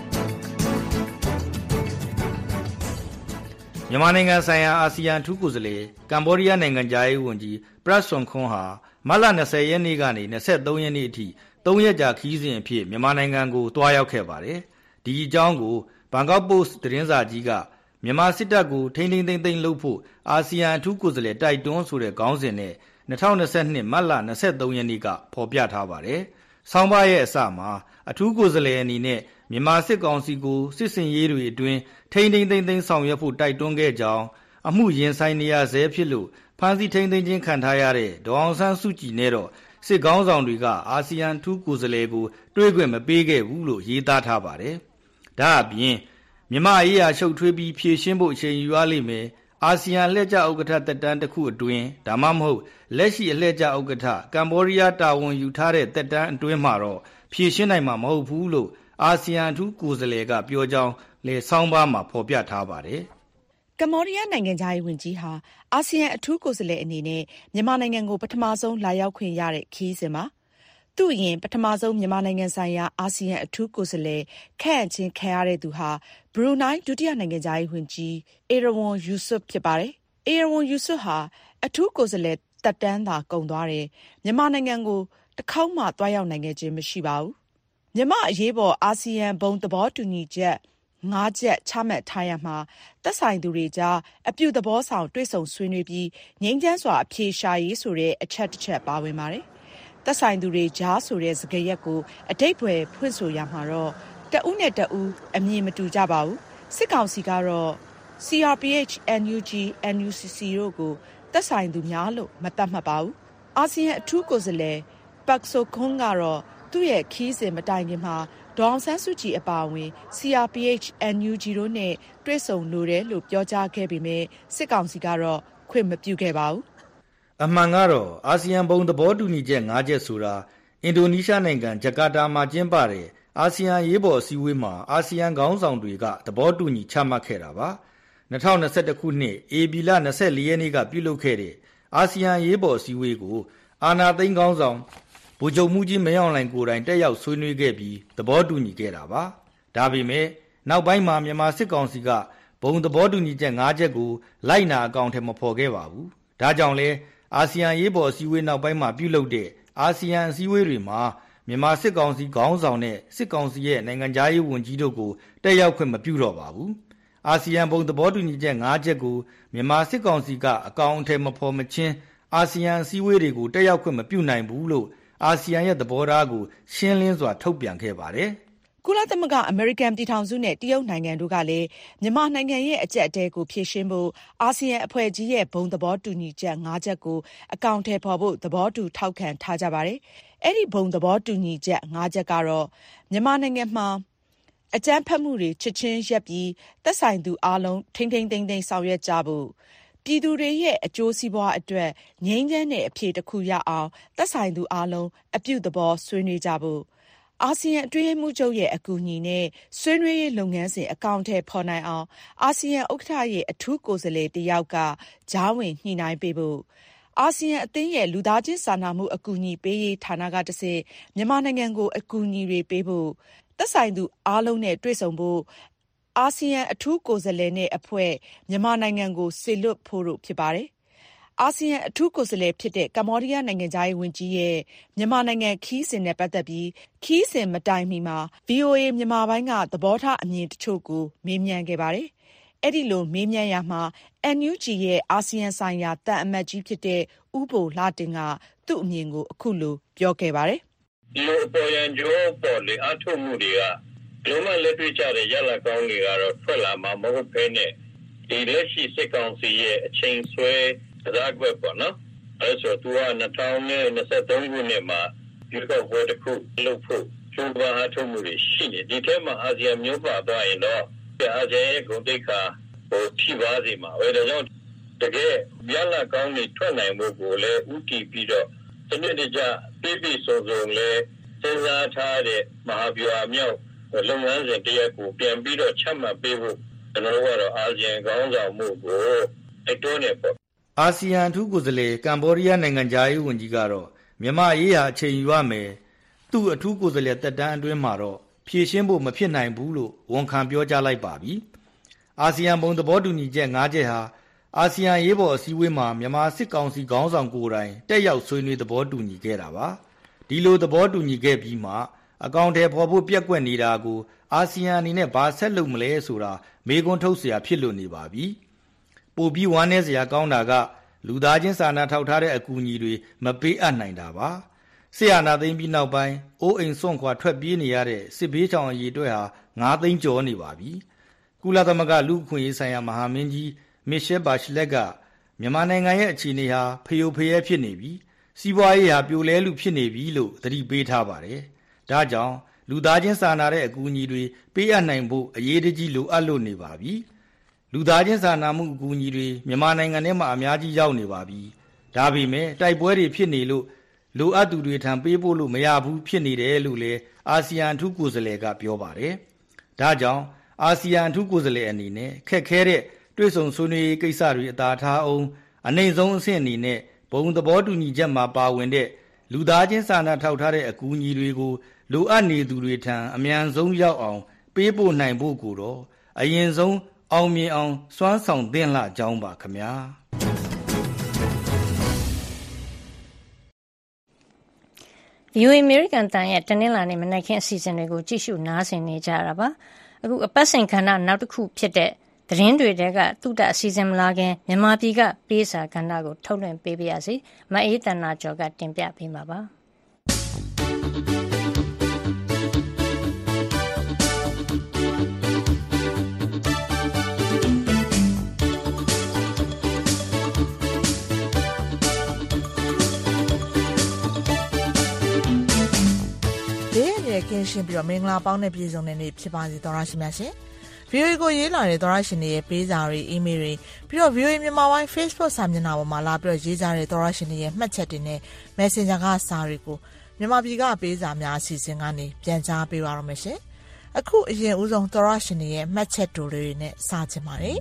မြန်မာနိုင်ငံဆိုင်ရာအာဆီယံထူးကိုယ်စားလှယ်ကမ္ဘောဒီးယားနိုင်ငံသားရေးဝန်ကြီးပရက်ဆွန်ခွန်းဟာမတ်လtwentyရက်နေ့ကနေtwenty-threeရက်နေ့အထိthreeရက်ကြာခရီးစဉ်အဖြစ်မြန်မာနိုင်ငံကိုတွားရောက်ခဲ့ပါတယ်ဒီအကြောင်းကိုဘန်ကောက်ပို့စ်သတင်းစာကြီးကမြန်မာစစ်တပ်ကိုထိန်းထိန်းသိမ်းသိမ်းလုပ်ဖို့အာဆီယံအထူးကိုယ်စားလှယ်တိုက်တွန်းဆိုတဲ့ခေါင်းစဉ်နဲ့twenty twenty-twoမတ်လtwenty-threeရက်နေ့ကဖော်ပြထားပါတယ်။ဆောင်းပါးရဲ့အစမှာအထူးကိုယ်စားလှယ်အနေနဲ့မြန်မာစစ်ကောင်စီကိုစစ်စင်ရေးတွေအတွင်းထိန်းထိန်းသိမ်းသိမ်းဆောင်ရွက်ဖို့တိုက်တွန်းခဲ့ကြောင်းအမှုရင်ဆိုင်နေရဆဲဖြစ်လို့ဖမ်းဆီးထိန်းသိမ်းခြင်းခံထားရတဲ့ဒေါ်အောင်ဆန်းစုကြည်နဲ့တော့စစ်ကောင်းဆောင်တွေကအာဆီယံအထူးကိုယ်စားလှယ်ကိုတွေ့ခွင့်မပေးခဲ့ဘူးလို့ရေးသားထားပါတယ်။ဒါအပြင်မြန်မာအရေးအရှုပ်ထွေးပြီးဖြည့်ရှင်းဖို့အချိန်ယူရလိမ့်မယ်အာဆီယံလက်ကျဥက္ကဋ္ဌတက်တန်းတစ်ခုအတွင်းဒါမှမဟုတ်လက်ရှိအလှည့်ကျဥက္ကဋ္ဌကမ္ဘောဒီးယားတာဝန်ယူထားတဲ့တက်တန်းအတွင်းမှာတော့ဖြည့်ရှင်းနိုင်မှာမဟုတ်ဘူးလို့အာဆီယံအထူးကိုယ်စားလှယ်ကပြောကြောင်းလေဆောင်းပါးမှာဖော်ပြထားပါတယ်ကမ္ဘောဒီးယားနိုင်ငံသားရေးဝန်ကြီးဟာအာဆီယံအထူးကိုယ်စားလှယ်အနေနဲ့မြန်မာနိုင်ငံကိုပထမဆုံးလာရောက်ခွင့်ရတဲ့ခရီးစဉ်မှာသူ့အရင်ပထမဆုံးမြန်မာနိုင်ငံဆိုင်ရာအာဆီယံအထူးကိုယ်စားလှယ်ခန့်အပ်ခြင်းခံရတဲ့သူဟာဘရူနိုင်းဒုတိယနိုင်ငံသားရေးဝန်ကြီးအေရဝန်ယူဆွတ်ဖြစ်ပါတယ်။အေရဝန်ယူဆွတ်ဟာအထူးကိုယ်စားလှယ်တက်တန်းသာကုန်သွားတယ်မြန်မာနိုင်ငံကိုတစ်ခေါက်မှတွားရောက်နိုင်ခဲ့ခြင်းမရှိပါဘူး။မြန်မာအရေးပေါ်အာဆီယံဘုံသဘောတူညီချက်၅ချက်ချမှတ်ထားရမှာသက်ဆိုင်သူတွေကြားအပြုသဘောဆောင်တွေ့ဆုံဆွေးနွေးပြီးငြိမ်းချမ်းစွာအဖြေရှာရေးဆိုတဲ့အချက်တစ်ချက်ပါဝင်ပါတယ်။သက်ဆိုင်သူတွေကြားဆိုတဲ့စကားရက်ကိုအတိတ်ဘွယ်ဖွင့်ဆိုရမှာတော့တဦးနဲ့တဦးအမြင်မတူကြပါဘူး။စစ်ကောင်စီကတော့ C R P H N U G N U C C တို့ကိုသက်ဆိုင်သူများလို့မသတ်မှတ်ပါဘူး။အာဆီယံအထူးကိုယ်စားလှယ်ပတ်ဆိုခွန်းကတော့သူ့ရဲ့ခီးစဉ်မတိုင်ခင်မှာဒေါအောင်ဆန်းစုကြည်အပါအဝင် C R P H N U G တို့နဲ့တွေ့ဆုံလိုတယ်လို့ပြောကြားခဲ့ပေမဲ့စစ်ကောင်စီကတော့ခွင့်မပြုခဲ့ပါဘူး။အမှန်ကတော့အာဆီယံဘုံသဘောတူညီချက်၅ချက်ဆိုတာအင်ဒိုနီးရှားနိုင်ငံဂျကာတာမှာကျင်းပတဲ့အာဆီယံရေးပေါ်အစည်းအဝေးမှာအာဆီယံခေါင်းဆောင်တွေကသဘောတူညီချမှတ်ခဲ့တာပါ။၂၀၂၁ခုနှစ်ဧပြီလ၂၄ရက်နေ့ကပြုလုပ်ခဲ့တဲ့အာဆီယံရေးပေါ်အစည်းအဝေးကိုအာဏာသိမ်းခေါင်းဆောင်ဗိုလ်ချုပ်မှူးကြီးမင်းအောင်လှိုင်ကိုယ်တိုင်တက်ရောက်ဆွေးနွေးခဲ့ပြီးသဘောတူညီခဲ့တာပါ။ဒါပေမဲ့နောက်ပိုင်းမှာမြန်မာစစ်ကောင်စီကဘုံသဘောတူညီချက်၅ချက်ကိုလိုက်နာအကောင့်ထဲမဖော်ခဲ့ပါဘူး။ဒါကြောင့်လဲအာဆီယံရေးပေါ်အစည်းအဝေးနောက်ပိုင်းမှာပြုလုပ်တဲ့အာဆီယံအစည်းအဝေးတွေမှာမြန်မာစစ်ကောင်စီခေါင်းဆောင်နဲ့စစ်ကောင်စီရဲ့နိုင်ငံသားရေးဝန်ကြီးတို့ကိုတက်ရောက်ခွင့်မပြုတော့ပါဘူး။အာဆီယံဘုံသဘောတူညီချက်၅ချက်ကိုမြန်မာစစ်ကောင်စီကအကောင့်ထဲမဖော်မချင်းအာဆီယံအစည်းအဝေးတွေကိုတက်ရောက်ခွင့်မပြုနိုင်ဘူးလို့အာဆီယံရဲ့သဘောထားကိုရှင်းလင်းစွာထုတ်ပြန်ခဲ့ပါတယ်။ကုလသမဂ္ဂအမေရိကန်ပြည်ထောင်စုနဲ့တရုတ်နိုင်ငံတို့ကလည်းမြန်မာနိုင်ငံရဲ့အကျပ်အတည်းကိုဖြေရှင်းဖို့အာဆီယံအဖွဲ့ကြီးရဲ့ဘုံသဘောတူညီချက်၅ချက်ကိုအကောင့်ထဲပေါ်ဖို့သဘောတူထောက်ခံထားကြပါတယ်။အဲ့ဒီဘုံသဘောတူညီချက်၅ချက်ကတော့မြန်မာနိုင်ငံမှာအကြမ်းဖက်မှုတွေချက်ချင်းရပ်ပြီးသက်ဆိုင်သူအားလုံးထိန်းထိန်းသိမ်းသိမ်းဆောင်ရွက်ကြဖို့ပြည်သူတွေရဲ့အကျိုးစီးပွားအတွက်ငြိမ်းချမ်းတဲ့အဖြေတစ်ခုရအောင်သက်ဆိုင်သူအားလုံးအပြုသဘောဆွေးနွေးကြဖို့အာဆီယံအတွင်းရေးမှူးချုပ်ရဲ့အကူအညီနဲ့ဆွေးနွေးရေးလုပ်ငန်းစဉ်အကောင့်ထဲပေါ်နိုင်အောင်အာဆီယံဥက္ကဋ္ဌရဲ့အထူးကိုယ်စားလှယ်တစ်ယောက်ကကြားဝင်ညှိနှိုင်းပေးဖို့အာဆီယံအသင်းရဲ့လူသားချင်းစာနာမှုအကူအညီပေးရေးဌာနကတဆင့်မြန်မာနိုင်ငံကိုအကူအညီတွေပေးဖို့သက်ဆိုင်သူအားလုံးနဲ့တွေ့ဆုံဖို့အာဆီယံအထူးကိုယ်စားလှယ်နဲ့အဖွဲ့မြန်မာနိုင်ငံကိုစေလွှတ်ဖို့တို့ဖြစ်ပါတယ်။အာဆီယံအထူးကိုယ်စားလှယ်ဖြစ်တဲ့ကမ္ဘောဒီးယားနိုင်ငံသားရေးဝန်ကြီးရဲ့မြန်မာနိုင်ငံခီးစဉ်နဲ့ပတ်သက်ပြီးခီးစဉ်မတိုင်မီမှာ ဗွီအိုအေ မြန်မာပိုင်းကသဘောထားအမြင်တချို့ကိုမေးမြန်းခဲ့ပါတယ်။အဲ့ဒီလိုမေးမြန်းရမှာ အန်ယူဂျီ ရဲ့အာဆီယံဆိုင်ရာတန်အမတ်ကြီးဖြစ်တဲ့ဦးဘိုလှတင်ကသူ့အမြင်ကိုအခုလိုပြောခဲ့ပါတယ်။ဒီလိုပေါ်ရန်ကျိုးပေါ်လေအထုမှုတွေကလုံးဝလက်တွေ့ကျတဲ့ရလဒ်ကောင်းတွေကတော့ထွက်လာမှာမဟုတ်ဘဲနဲ့ဒီလက်ရှိစစ်ကောင်စီရဲ့အချိန်ဆွဲတရားကွက်ပေါ့နော်အဲဆိုသူက၂၀၂၃ခုနှစ်မှာဒီကောက်ပွဲတစ်ခုလုပ်ဖို့ကျိုးပန်းအထုမှုတွေရှိနေဒီထဲမှာအာဆီယံမျိုးပါသွားရင်တော့အာဆီယံရဲ့ဂုဏ်သိက္ခာဟိုထိပါစေမှာပဲဒါကြောင့်တကယ်ရလဒ်ကောင်းတွေထွက်နိုင်ဖို့ကိုလည်းဥတီပြီးတော့ဒီနေ့တကြပြည့်ပြည့်စုံစုံလည်းစဉ်းစားထားတဲ့မဟာဗျူဟာမြောက်လုပ်ငန်းစဉ်တရက်ကိုပြန်ပြီးတော့ချမှတ်ပေးဖို့ကျွန်တော်တို့ကတော့အာဆီယံခေါင်းဆောင်မှုကိုအတွန်းနေပေါ့အာဆီယံအထူးကိုယ်စားလှယ်ကမ္ဘောဒီးယားနိုင်ငံသားရေးဝန်ကြီးကတော့မြန်မာရေးရာအချိန်ယူရမယ်သူ့အထူးကိုယ်စားလှယ်တက်တန်းအတွင်းမှာတော့ဖြည့်ရှင်းဖို့မဖြစ်နိုင်ဘူးလို့ဝန်ခံပြောကြားလိုက်ပါပြီအာဆီယံဘုံသဘောတူညီချက်၅ချက်ဟာအာဆီယံရေးပေါ်အစည်းအဝေးမှာမြန်မာစစ်ကောင်စီခေါင်းဆောင်ကိုယ်တိုင်တက်ရောက်ဆွေးနွေးသဘောတူညီခဲ့တာပါဒီလိုသဘောတူညီခဲ့ပြီးမှအကောင့်ထဲပေါ်ဖို့ပြက်ကွက်နေတာကိုအာဆီယံအနေနဲ့ဘာဆက်လုပ်မလဲဆိုတာမေးခွန်းထုတ်เสียဖြစ်လို့နေပါပြီပိုပြီးဝမ်းနည်းစရာကောင်းတာကလူသားချင်းစာနာထောက်ထားတဲ့အကူအညီတွေမပေးအပ်နိုင်တာပါဆရာနာသိန်းပြီးနောက်ပိုင်းအိုးအိမ်စွန့်ခွာထွက်ပြေးနေရတဲ့စစ်ဘေးချောင်အရေးအတွက်ဟာ၅သိန်းကျော်နေပါပြီကုလသမဂ္ဂလူ့အခွင့်အရေးဆိုင်ရာမဟာမင်းကြီးမစ်ရှယ်ဘာရှလက်ကမြန်မာနိုင်ငံရဲ့အခြေအနေဟာဖျို့ဖျဲဖြစ်နေပြီစီးပွားရေးဟာပြိုလဲလူဖြစ်နေပြီလို့သတိပေးထားပါတယ်ဒါကြောင့်လူသားချင်းစာနာတဲ့အကူအညီတွေပေးအပ်နိုင်ဖို့အရေးတကြီးလိုအပ်လို့နေပါပြီလူသားချင်းစာနာမှုအကူအညီတွေမြန်မာနိုင်ငံထဲမှာအများကြီးရောက်နေပါပြီဒါပေမဲ့တိုက်ပွဲတွေဖြစ်နေလို့လိုအပ်သူတွေထံပေးဖို့လို့မရဘူးဖြစ်နေတယ်လို့လည်းအာဆီယံအထူးကိုယ်စားလှယ်ကပြောပါတယ်ဒါကြောင့်အာဆီယံအထူးကိုယ်စားလှယ်အနေနဲ့ခက်ခဲတဲ့တွေ့ဆုံဆွေးနွေးရေးကိစ္စတွေအသာထားအောင်အနိုင်ဆုံးအဆင့်အနေနဲ့ဘုံသဘောတူညီချက်မှာပါဝင်တဲ့လူသားချင်းစာနာထောက်ထားတဲ့အကူအညီတွေကိုလိုအပ်နေသူတွေထံအမြန်ဆုံးရောက်အောင်ပေးပို့နိုင်ဖို့ကိုတော့အရင်ဆုံးအောင်မြင်အောင်စွမ်းဆောင်သင့်လှကြောင်းပါခင်ဗျာဗွီအိုအေ American တန်ရဲ့တနင်္လာနေ့မနက်ခင်းအစီအစဉ်တွေကိုကြည့်ရှုနားဆင်နေကြတာပါအခုအပတ်စဉ်ကဏ္ဍနောက်တစ်ခုဖြစ်တဲ့သတင်းတွေတဲကတုဒ္ဒအစီအစဉ်မလာခင်မြန်မာပြည်ကပေးစာကဏ္ဍကိုထုတ်လွှင့်ပေးပါရစေမအေးတနာကျော်ကတင်ပြပေးမှာပါကင်းရှင်းပြီးတော့မင်္ဂလာပေါင်းနဲ့ပြည့်စုံတဲ့နေ့ဖြစ်ပါစေသောရရှိမြတ်ရှင် ဗီအိုအေ ကိုရေးလာတဲ့သောရရှင်တွေရဲ့ပေးစာတွေအီးမေးလ်တွေပြီးတော့ ဗီအိုအေ မြန်မာပိုင်း Facebook စာမျက်နှာပေါ်မှာလာပြီးတော့ရေးကြတဲ့သောရရှင်တွေရဲ့မှတ်ချက်တွေနဲ့ Messenger ကစာတွေကိုမြန်မာပြည်ကပေးစာများအစီအစဉ်ကနေပြန်ကြားပေးပါရမယ်ရှင်အခုအရင်ဦးဆုံးသောရရှင်တွေရဲ့မှတ်ချက်တွေနဲ့စချင်ပါတယ်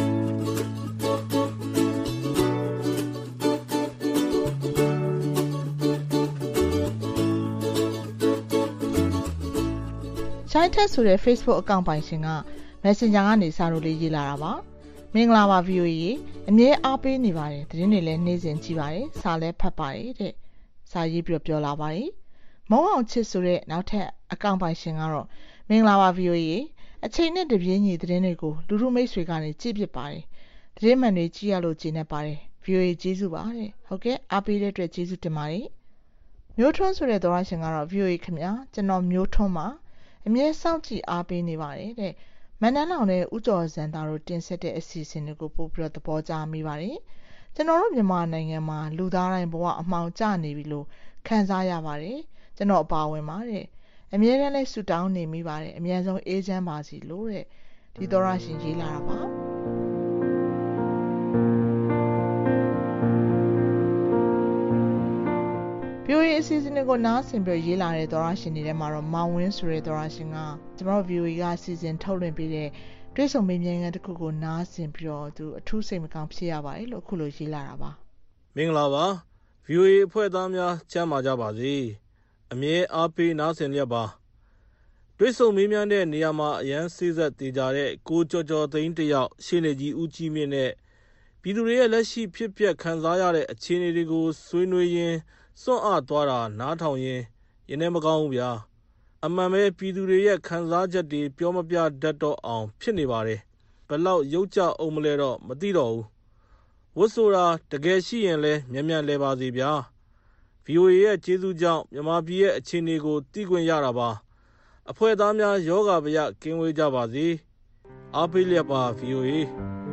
ချိုင်းထက်ဆိုတဲ့ Facebook အကောင့်ပိုင်ရှင်က Messenger ကနေစာလို့လေးရေးလာတာပါမင်္ဂလာပါ ဗီအိုအေ အမြဲအားပေးနေပါတယ်သတင်းတွေလည်းနေ့စဉ်ကြည့်ပါတယ်စာလည်းဖတ်ပါတယ်တဲ့စာရေးပြီးတော့ပြောလာပါတယ်မုံအောင်ချစ်ဆိုတဲ့နောက်ထပ်အကောင့်ပိုင်ရှင်ကတော့မင်္ဂလာပါ ဗီအိုအေ အချိန်နဲ့တပြေးညီသတင်းတွေကိုလူလူမိတ်ဆွေကနေကြည့်ဖြစ်ပါတယ်သတင်းမှန်တွေကြည့်ရလို့ကျေနပ်ပါတယ် ဗီအိုအေ ကျေးဇူးပါတဲ့ဟုတ်ကဲ့အားပေးတဲ့အတွက်ကျေးဇူးတင်ပါတယ်မျိုးထွန်းဆိုတဲ့သောရရှင်ကတော့ ဗီအိုအေ ခင်ဗျာကျွန်တော်မျိုးထွန်းပါအမြဲစောင့်ကြည့်အားပေးနေပါတယ်တဲ့မန္တန်လောင်နဲ့ဥကျော်စံသားတို့တင်ဆက်တဲ့အစီအစဉ်တွေကိုပို့ပြီးတော့သဘောကျမိပါတယ်ကျွန်တော်တို့မြန်မာနိုင်ငံမှာလူသားတိုင်းဘဝအမှောင်ကျနေပြီလို့ခံစားရပါတယ်ကျွန်တော်အပါဝင်ပါတဲ့အမြဲတမ်းလဲဆူတောင်းနေမိပါတယ်အများဆုံးအေးချမ်းပါစီလို့တဲ့ဒီသောရရှင်ရေးလာတာပါစီစဉ်တွေကိုနားဆင်ပြီးရေးလာတဲ့သောရရှင်တွေထဲမှာတော့မောင်ဝင်းဆိုတဲ့သောရရှင်ကကျွန်တော် ဗီအိုအေ ကစီစဉ်ထုတ်လွှင့်ပေးတဲ့တွေ့ဆုံမေးမြန်းခန်းတစ်ခုကိုနားဆင်ပြီးတော့သူအထူးစိတ်မကောင်းဖြစ်ရပါတယ်လို့အခုလိုရေးလာတာပါမင်္ဂလာပါ ဗီအိုအေ အဖွဲ့သားများချမ်းသာကြပါစေအမြဲအားပေးနားဆင်လျက်ပါတွေ့ဆုံမေးမြန်းတဲ့နေရာမှာအရန်စေးဆက်တည်ကြတဲ့ကိုကျော်ကျော်သိန်းတယောက်ရှေ့နေကြီးဦးကြီးမြင့်နဲ့ပြည်သူတွေရဲ့လက်ရှိဖြစ်ပျက်ခံစားရတဲ့အခြေအနေတွေကိုဆွေးနွေးရင်းစွန့်အားသွားတာနားထောင်ရင်းရင်ထဲမကောင်းဘူးဗျာအမှန်ပဲပြည်သူတွေရဲ့ခံစားချက်တွေပြောမပြတတ်တော့အောင်ဖြစ်နေပါတယ်ဘယ်လောက်ရုပ်ကြအောင်မလဲတော့မသိတော့ဘူးဝတ်ဆိုတာတကယ်ရှိရင်လဲမြန်မြန်လဲပါစေဗျာ ဗီအိုအေ ရဲ့ကျေးဇူးကြောင့်မြန်မာပြည်ရဲ့အခြေအနေကိုသိခွင့်ရတာပါအဖွဲ့သားများယောဂဗျကင်းဝေးကြပါစေအားပေးလျက်ပါ ဗီအိုအေ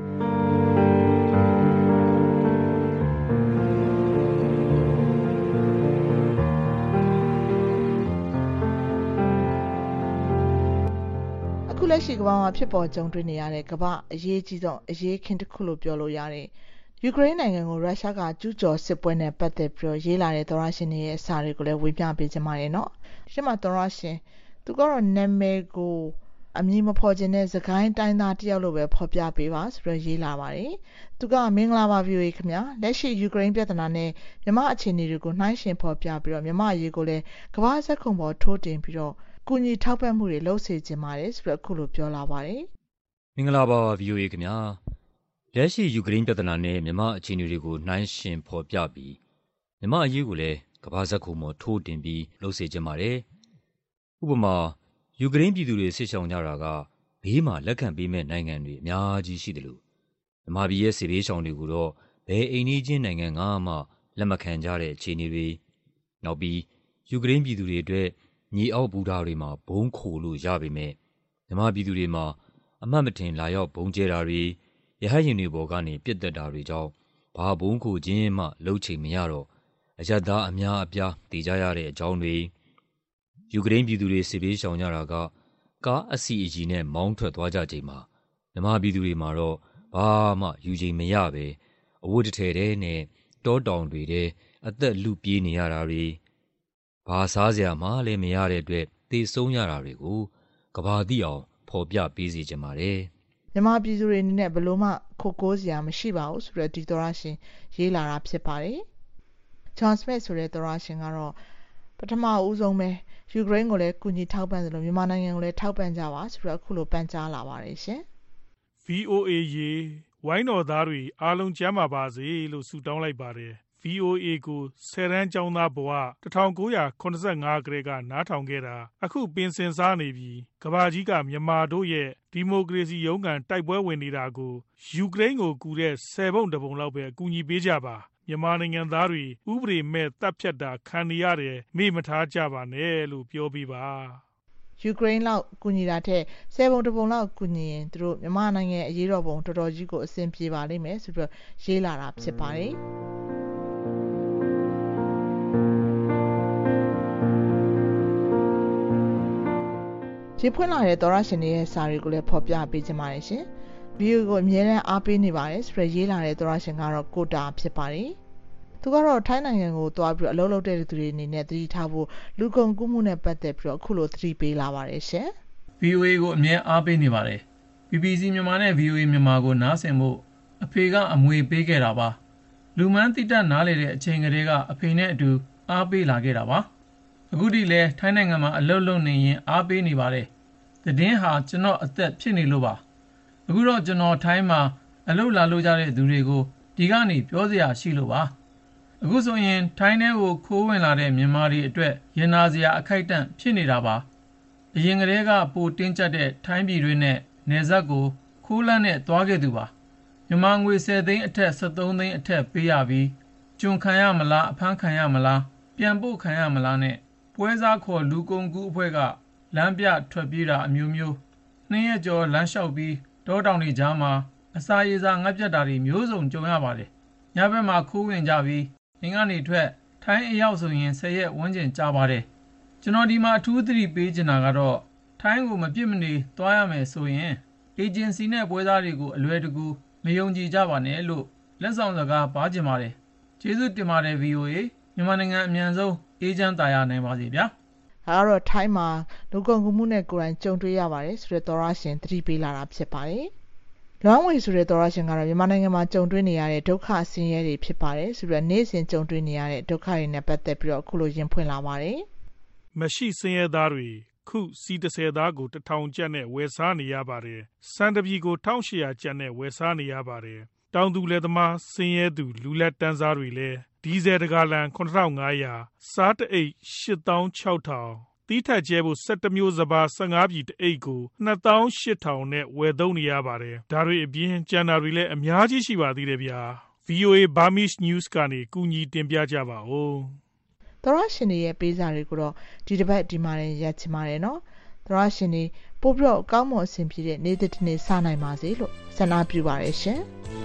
အခုလက်ရှိကမ္ဘာမှာဖြစ်ပေါ်ကြုံတွေ့နေရတဲ့ကမ္ဘာအရေးကြီးဆုံးအရေးခင်းတစ်ခုလို့ပြောလို့ရတဲ့ယူကရိန်းနိုင်ငံကိုရုရှားကကျူးကျော်စစ်ပွဲနဲ့ပတ်သက်ပြီးရေးလာတဲ့သောရရှင်တွေရဲ့စာတွေကိုလည်းဝေမျှပေးကြပါရနော်ရှင်းမသောရရှင်သူကတော့နာမည်ကိုအမည်မဖော်ခြင်းနဲ့စကိုင်းတိုင်းသားတယောက်လိုပဲဖော်ပြပေးပါဆိုပြီးရေးလာပါတယ်သူကမင်္ဂလာပါ ဗီအိုအေ ခင်ဗျာလက်ရှိယူကရိန်းပြဿနာနဲ့မြန်မာအခြေအနေတွေကိုနှိုင်းယှဉ်ဖော်ပြပြီးတော့မြန်မာအရေးကိုလည်းကမ္ဘာစက်ခုံပေါ်ထိုးတင်ပြီးတော့ကူညီထောက်ပံ့မှုတွေလုပ်စေချင်ပါတယ်ဆိုပြီးအခုလိုပြောလာပါတယ်မင်္ဂလာပါ ဗီအိုအေ ခင်ဗျာလက်ရှိယူကရိန်းပြဿနာနဲ့မြန်မာအခြေအနေတွေကိုနှိုင်းယှဉ်ဖော်ပြပြီးမြန်မာအရေးကိုလည်းကမ္ဘာစက်ခုံပေါ်ထိုးတင်ပြီးလုပ်စေချင်ပါတယ်ဥပမာယူကရိန်းပြည်သူတွေဆစ်ဆောင်ကြတာကဘေးမှာလက်ခံပေးမဲ့နိုင်ငံတွေအများကြီးရှိတယ်လို့မြန်မာပြည်ရဲ့စစ်ဘေးရှောင်တွေကိုတော့ဘယ်အိမ်နီးချင်းနိုင်ငံကမှလက်မခံကြတဲ့အခြေအနေတွေနောက်ပြီးယူကရိန်းပြည်သူတွေအတွက်ညီအောက်ဘူတာတွေမှာဘုံခိုလို့ရပေမဲ့မြန်မာပြည်သူတွေမှာအမှတ်မထင်လာရောက်ဘုံကျဲတာတွေရဟတ်ရင်တွေပေါ်ကနေပြစ်တက်တာတွေကြောင့်ဘာဘုံခိုခြင်းမှလှုပ်ချိန်မရတော့အယက်သားအများအပြားတည်ကြရတဲ့အကြောင်းတွေယူကရိန်းပြည်သူတွေစစ်ဘေးရှောင်ကြတာကကားအစီအကြီးနဲ့မောင်းထွက်သွားကြချိန်မှာမြန်မာပြည်သူတွေမှာတော့ဘာမှယူချိန်မရပဲအဝတ်တစ်ထည်တည်းနဲ့တောတောင်တွေတဲ့အသက်လူပြေးနေရတာတွေဘာစားစရာမှလည်းမရတဲ့အတွက်သေဆုံးရတာတွေကိုကဘာတိအောင်ဖော်ပြပေးစီကြပါတယ်မြန်မာပြည်သူတွေအနေနဲ့ဘယ်လိုမှခိုကိုးစရာမရှိပါဘူးဆိုတော့ဒီသောရရှင်ရေးလာတာဖြစ်ပါတယ်ဂျွန်စမစ်ဆိုတဲ့သောရရှင်ကတော့ပထမဦးဆုံးပဲယူကရိန်းကိုလည်းကူညီထောက်ပံ့တယ်လို့မြန်မာနိုင်ငံကိုလည်းထောက်ပံ့ကြပါဆိုတော့အခုလိုပန်ကြားလာပါတယ်ရှင်ဗီအိုအေ ရေဝိုင်းတော်သားတွေအားလုံးကျမ်းပါပါစေလို့ဆုတောင်းလိုက်ပါတယ် ဗီအိုအေ ကိုဆယ်တန်းကျောင်းသားဘဝ၁၉၇၅ကတည်းကနားထောင်ခဲ့တာအခုပင်စင်စားနေပြီကဘာကြီးကမြန်မာတို့ရဲ့ဒီမိုကရေစီရုန်းကန်တိုက်ပွဲဝင်နေတာကိုယူကရိန်းကိုကူတဲ့ဆယ်ပုံတပုံလောက်ပဲအကူအညီပေးကြပါမြန်မာနိုင်ငံသားတွေဥပဒေမဲ့တပ်ဖြတ်တာခံနေရတယ်မေ့မထားကြပါနဲ့လို့ပြောပြပါယူကရိန်းလောက်ကူညီတာထက်ဆယ်ပုံတပုံလောက်ကူညီရင်တို့မြန်မာနိုင်ငံအရေးတော်ပုံတော်တော်ကြီးကိုအဆင်ပြေပါလိမ့်မယ်ဆိုပြီးရေးလာတာဖြစ်ပါတယ်ရေဖွင့်လာတဲ့သောရရှင်တွေရဲ့စာတွေကိုလည်းဖော်ပြပေးကြပါရရှင်ဗီဒီယိုကိုအမြဲတမ်းအားပေးနေပါတယ်ဆိုပြီးရေးလာတဲ့သောရရှင်ကတော့ကိုတာဖြစ်ပါတယ်သူကတော့ထိုင်းနိုင်ငံကိုသွားပြီးအလုပ်လုပ်တဲ့သူတွေအနေနဲ့သတိထားဖို့လူကုန်ကူးမှုနဲ့ပတ်သက်ပြီးတော့အခုလိုသတိပေးလာပါတယ်ရှင်ဗီအိုအေ ကိုအမြဲအားပေးနေပါတယ် ဘီ ဘီ စီ မြန်မာနဲ့ ဗီ အို အေ မြန်မာကိုနားဆင်ဖို့အဖေကအမွေပေးခဲ့တာပါလူမှန်းတိတက်နားလေတဲ့အချိန်ကလေးကအဖေနဲ့အတူအားပေးလာခဲ့တာပါအခုဒီလဲထိုင်းနိုင်ငံမှာအလုပ်လုပ်နေရင်အားပေးနေပါတယ်သတင်းဟာကျွန်တော်အသက်ဖြစ်နေလို့ပါအခုတော့ကျွန်တော်ထိုင်းမှာအလုပ်လာလုပ်ကြတဲ့သူတွေကိုဒီကနေပြောစရာရှိလို့ပါအခုဆိုရင်ထိုင်းထဲကိုခိုးဝင်လာတဲ့မြန်မာတွေအတွက်ရင်နာစရာအခိုက်အတန့်ဖြစ်နေတာပါအရင်ကတည်းကပိုတင်းကျပ်တဲ့ထိုင်းပြည်တွင်းနဲ့နယ်စပ်ကိုခိုးလန့်နဲ့သွားခဲ့သူပါမြန်မာငွေဆယ်သိန်းအထက်ဆယ်သုံးသိန်းအထက်ပေးရပြီးကျွန်ခံရမလားအဖမ်းခံရမလားပြန်ပို့ခံရမလားနဲ့ပွဲစားခေါ်လူကုန်ကူးအဖွဲ့ကလမ်းပြထွက်ပြေးတာအမျိုးမျိုးနှစ်ရက်ကျော်လမ်းလျှောက်ပြီးတောတောင်တွေကြားမှာအစာရေစာငတ်ပြတ်တာတွေမျိုးစုံကြုံရပါတယ်ညဘက်မှာခိုးဝင်ကြပြီးအင်ကနေထွက်ထိုင်းအရောက်ဆိုရင်ဆယ်ရက်ဝန်းကျင်ကြာပါတယ်ကျွန်တော်ဒီမှာအထူးသတိပေးချင်တာကတော့ထိုင်းကိုမပြစ်မနေသွားရမယ်ဆိုရင်အေဂျင်စီနဲ့ပွဲစားတွေကိုအလွယ်တကူမယုံကြည်ကြပါနဲ့လို့လက်ဆောင်စကားပါချင်ပါတယ်ကျေးဇူးတင်ပါတယ် ဗီ အို အေ မြန်မာနိုင်ငံအမြန်ဆုံးအေးချမ်းသာယာနိုင်ပါစေဗျာဒါကတော့ထိုင်းမှာလူကုန်ကူးမှုနဲ့ကိုယ်တိုင်ကြုံတွေ့ရပါတယ်ဆိုတဲ့သောရရှင်သတိပေးလာတာဖြစ်ပါတယ်လွမ်းဝေဆိုတဲ့သောရရှင်ကတော့မြန်မာနိုင်ငံမှာကြုံတွေ့နေရတဲ့ဒုက္ခဆင်းရဲတွေဖြစ်ပါတယ်ဆိုတော့နေ့စဉ်ကြုံတွေ့နေရတဲ့ဒုက္ခတွေနဲ့ပတ်သက်ပြီးတော့အခုလိုရင်ဖွင့်လာပါတယ်မရှိဆင်းရဲသားတွေခုစီတစ်ဆယ်သားကိုတစ်ထောင်ကျပ်နဲ့ဝယ်စားနေရပါတယ်စံတပြီကိုတစ်ထောင်ရှစ်ရာကျပ်နဲ့ဝယ်စားနေရပါတယ်တောင်သူလယ်သမားဆင်းရဲသူလူလက်တန်းစားတွေလည်းဒီဇယ်တကာလန်ခုနှစ်ထောင်ငါးရာစားတအိတ်ရှစ်သောင်းခြောက်ထောင်တီးထက်ကျဲဖို့၁၁မျိုးစပါး၁၅ပြည်တအိတ်ကိုနှစ်သောင်းရှစ်ထောင်နဲ့ဝယ်သုံးနေရပါတယ်ဒါတွေအပြင်ကျန်တာတွေလည်းအများကြီးရှိပါသေးတယ်ဗျာ ဗီအိုအေ Burmese News ကနေကူညီတင်ပြကြပါဦးသောရရှင်တွေရဲ့ပေးစာတွေကိုတော့ဒီတစ်ပတ်ဒီမှာရင်ရက်ချင်ပါတယ်နော်သောရရှင်တွေပို့ပြီးတော့ကောင်းမွန်အဆင်ပြေတဲ့နေ့တစ်နေ့စနိုင်ပါစေလို့ဆန္ဒပြုပါရရှင်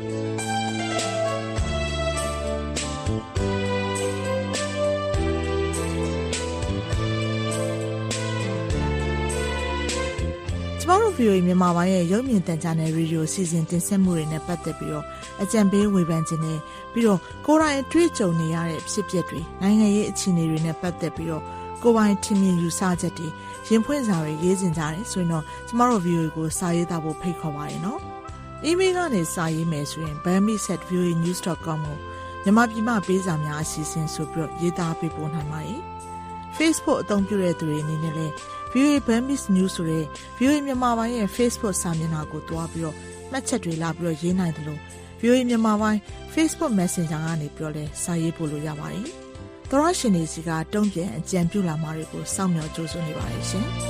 ကျမတို့ ဗီအိုအေ မြန်မာပိုင်းရဲ့ရုပ်မြင်သံကြားနယ်ရေဒီယိုစီစဉ်တင်ဆက်မှုတွေနဲ့ပတ်သက်ပြီးတော့အကြံပေးဝေဖန်ခြင်းနဲ့ပြီးတော့ကိုယ်တိုင်အတွေ့အကြုံနေရတဲ့ဖြစ်ပျက်တွေနိုင်ငံရေးအခြေအနေတွေနဲ့ပတ်သက်ပြီးတော့ကိုယ်ပိုင်ထင်မြင်ယူဆချက်တွေရင်ဖွင့်စာတွေရေးစင်ကြတယ်ဆိုရင်တော့ကျမတို့ ဗီအိုအေ ကိုစာရေးသားဖို့ဖိတ်ခေါ်ပါတယ်နော်အီးမေးလ်ကနေစာရေးမယ်ဆိုရင် burmese at v o a news dot com ကိုမြန်မာပြည်မှာပေးစာများအစီအစဉ်ဆိုပြီးတော့ရေးသားပေးပို့နိုင်ပါတယ် Facebook အသုံးပြုတဲ့သူတွေအနေနဲ့လည်း ဗီအိုအေ Burmese News ဆိုတဲ့ ဗီအိုအေ မြန်မာပိုင်းရဲ့ Facebook စာမျက်နှာကိုတွားပြီးတော့မှတ်ချက်တွေလာပြီးတော့ရေးနိုင်တယ်လို့ ဗီအိုအေ မြန်မာပိုင်း Facebook Messenger ကနေပြောလဲစာရေးပို့လို့ရပါတယ်။သောရရှင်တွေစီကတုံ့ပြန်အကြံပြုလာမှာတွေကိုစောင့်မျှော်ကြိုးစွနေပါတယ်ရှင်။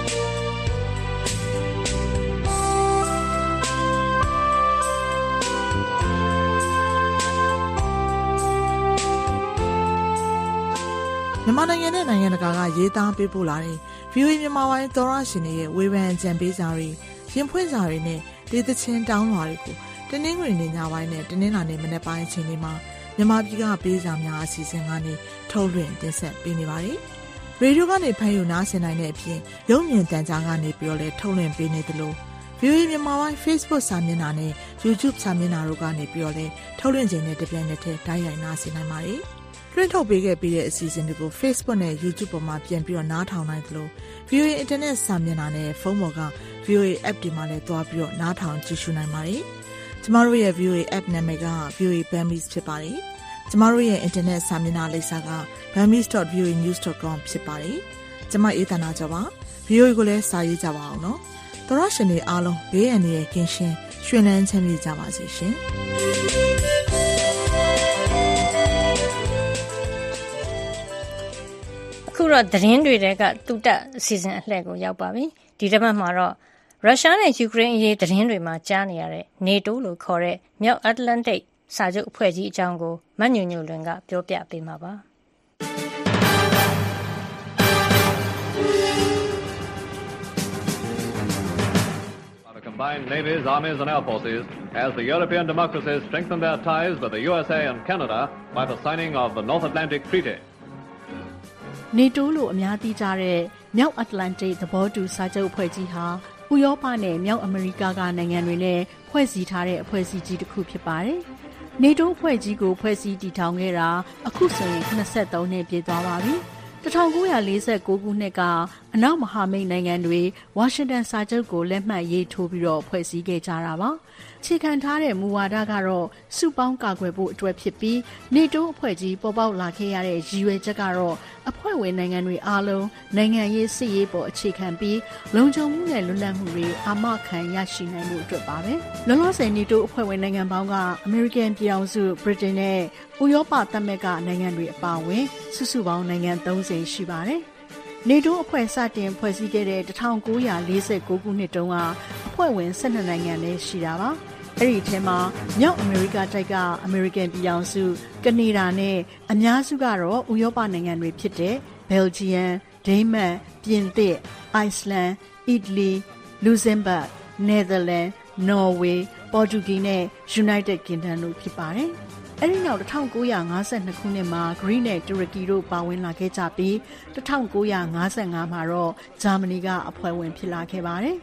မြန်မာနိုင်ငံနဲ့နိုင်ငံတကာကရေးသားပေးပို့လာတဲ့ ဗီအိုအေ မြန်မာပိုင်းသောရရှင်တွေရဲ့ဝေဖန်အကြံပေးစာတွေရင်ဖွင့်စာတွေနဲ့ဒေသချင်းတောင်းလွှာတွေကိုတနင်္ဂနွေနေ့ညပိုင်းနဲ့တနင်္လာနေ့မနက်ပိုင်းအချိန်တွေမှာမြန်မာပြည်ကပေးစာများအစီအစဉ်ကနေထုတ်လွှင့်တင်ဆက်ပေးနေပါတယ်။ရေဒီယိုကနေဖမ်းယူနားဆင်နိုင်တဲ့အပြင်ရုပ်မြင်သံကြားကနေပြီးတော့လည်းထုတ်လွှင့်ပေးနေသလို ဗီအိုအေ မြန်မာပိုင်း Facebook စာမျက်နှာနဲ့ YouTube စာမျက်နှာတို့ကနေပြီးတော့လည်းထုတ်လွှင့်ခြင်းနဲ့တပြိုင်နက်တည်းတိုက်ရိုက်နားဆင်နိုင်ပါတယ်။လွှင့်ထုတ်ပေးခဲ့ပြီးတဲ့အစီအစဉ်တွေကို Facebook နဲ့ YouTube ပေါ်မှာပြန်ပြီးတော့နားထောင်နိုင်သလို ဗီအိုအေ Internet စာမျက်နှာနဲ့ဖုန်းပေါ်က ဗီအိုအေ App တွေမှာလည်းသွားပြီးတော့နားထောင်ကြည့်ရှုနိုင်ပါတယ်။ကျမတို့ရဲ့ ဗီအိုအေ App နာမည်က ဗီအိုအေ Burmese ဖြစ်ပါတယ်။ကျမတို့ရဲ့ Internet စာမျက်နှာလိပ်စာက burmese dot v o a news dot com ဖြစ်ပါတယ်။ကျမအေးသနာကျော်ပါ။ ဗီအိုအေကိုလည်းစာရေးကြပါအောင်နော်။သောရရှင်တွေအားလုံးဘေးအန္တရာယ်ကင်းရှင်းရွှင်လန်းချမ်းမြေ့ကြပါစေရှင်။အခုတော့သတင်းတွေတဲကတူတက်အစီအစဉ်အလှည့်ကိုရောက်ပါပြီဒီတစ်ပတ်မှာတော့ရုရှားနဲ့ယူကရိန်းအရေးသတင်းတွေမှာကြားနေရတဲ့ NATO လို့ခေါ်တဲ့မြောက်အတ္တလန္တိတ်စာချုပ်အဖွဲ့ကြီးအကြောင်းကိုမညွန့်ညွန့်လွင်ကပြောပြပေးမှာပါ Combined navies, armies and air forces as the European democracies strengthen their ties with the U S A and Canada by the signing of the North Atlantic Treaty. NATO လို့အများသိကြတဲ့မြောက်အတ္တလန္တိတ်သဘောတူစာချုပ်အဖွဲ့ကြီးဟာဥရောပနဲ့မြောက်အမေရိကကနိုင်ငံတွေနဲ့ဖွဲ့စည်းထားတဲ့အဖွဲ့အစည်းကြီးတစ်ခုဖြစ်ပါတယ်။ NATO အဖွဲ့ကြီးကိုဖွဲ့စည်းတည်ထောင်ခဲ့တာအခုဆိုရင်၇၃နှစ်ပြည့်သွားပါပြီ။၁၉၄၉ခုနှစ်ကအနောက်မဟာမိတ်နိုင်ငံတွေဝါရှင်တန်စာချုပ်ကိုလက်မှတ်ရေးထိုးပြီးတော့ဖွဲ့စည်းခဲ့ကြတာပါ။ခြေခံထားတဲ့မူဝါဒကတော့စုပေါင်းကာကွယ်ဖို့အတွက်ဖြစ်ပြီး NATO အဖွဲ့ကြီးပေါ်ပေါက်လာခဲ့ရတဲ့ရည်ရွယ်ချက်ကတော့အဖွဲ့ဝင်နိုင်ငံတွေအားလုံးနိုင်ငံရေးစစ်ရေးပေါ်အခြေခံပြီးလုံခြုံမှုနဲ့လွတ်လပ်မှုတွေအာမခံရရှိနိုင်မှုအတွက်ပါပဲ။လောလောဆယ် NATO အဖွဲ့ဝင်နိုင်ငံပေါင်းကအမေရိကန်ပြည်ထောင်စုဗြိတိန်နဲ့ဥရောပသမဂ္ဂနိုင်ငံတွေအပါအဝင်စုစုပေါင်းနိုင်ငံ၃၀ရှိပါတယ်။ NATO အဖွဲ့စတင်ဖွဲ့စည်းခဲ့တဲ့၁၉၄၉ခုနှစ်တုန်းကအဖွဲ့ဝင်၁၂နိုင်ငံနဲ့ရှိတာပါ။အဲ့ဒီအထဲမှာမြောက်အမေရိကတိုက်ကအမေရိကန်ပြည်ထောင်စုကနေဒါနဲ့အများစုကတော့ဥရောပနိုင်ငံတွေဖြစ်တဲ့ဘယ်လ်ဂျီယံ၊ဒိန်းမတ်၊ပြင်သစ်၊အိုက်စလန်၊အီတလီ၊လူဇင်ဘတ်၊နယ်သာလန်၊နော်ဝေ၊ပေါ်တူဂီနဲ့ United Kingdom တို့ဖြစ်ပါတယ်။အဲ့ဒီနောက်၁၉၅၂ခုနှစ်မှာဂရိနဲ့တူရကီတို့ပါဝင်လာခဲ့ကြပြီး၁၉၅၅မှာတော့ဂျာမနီကအဖွဲ့ဝင်ဖြစ်လာခဲ့ပါတယ်။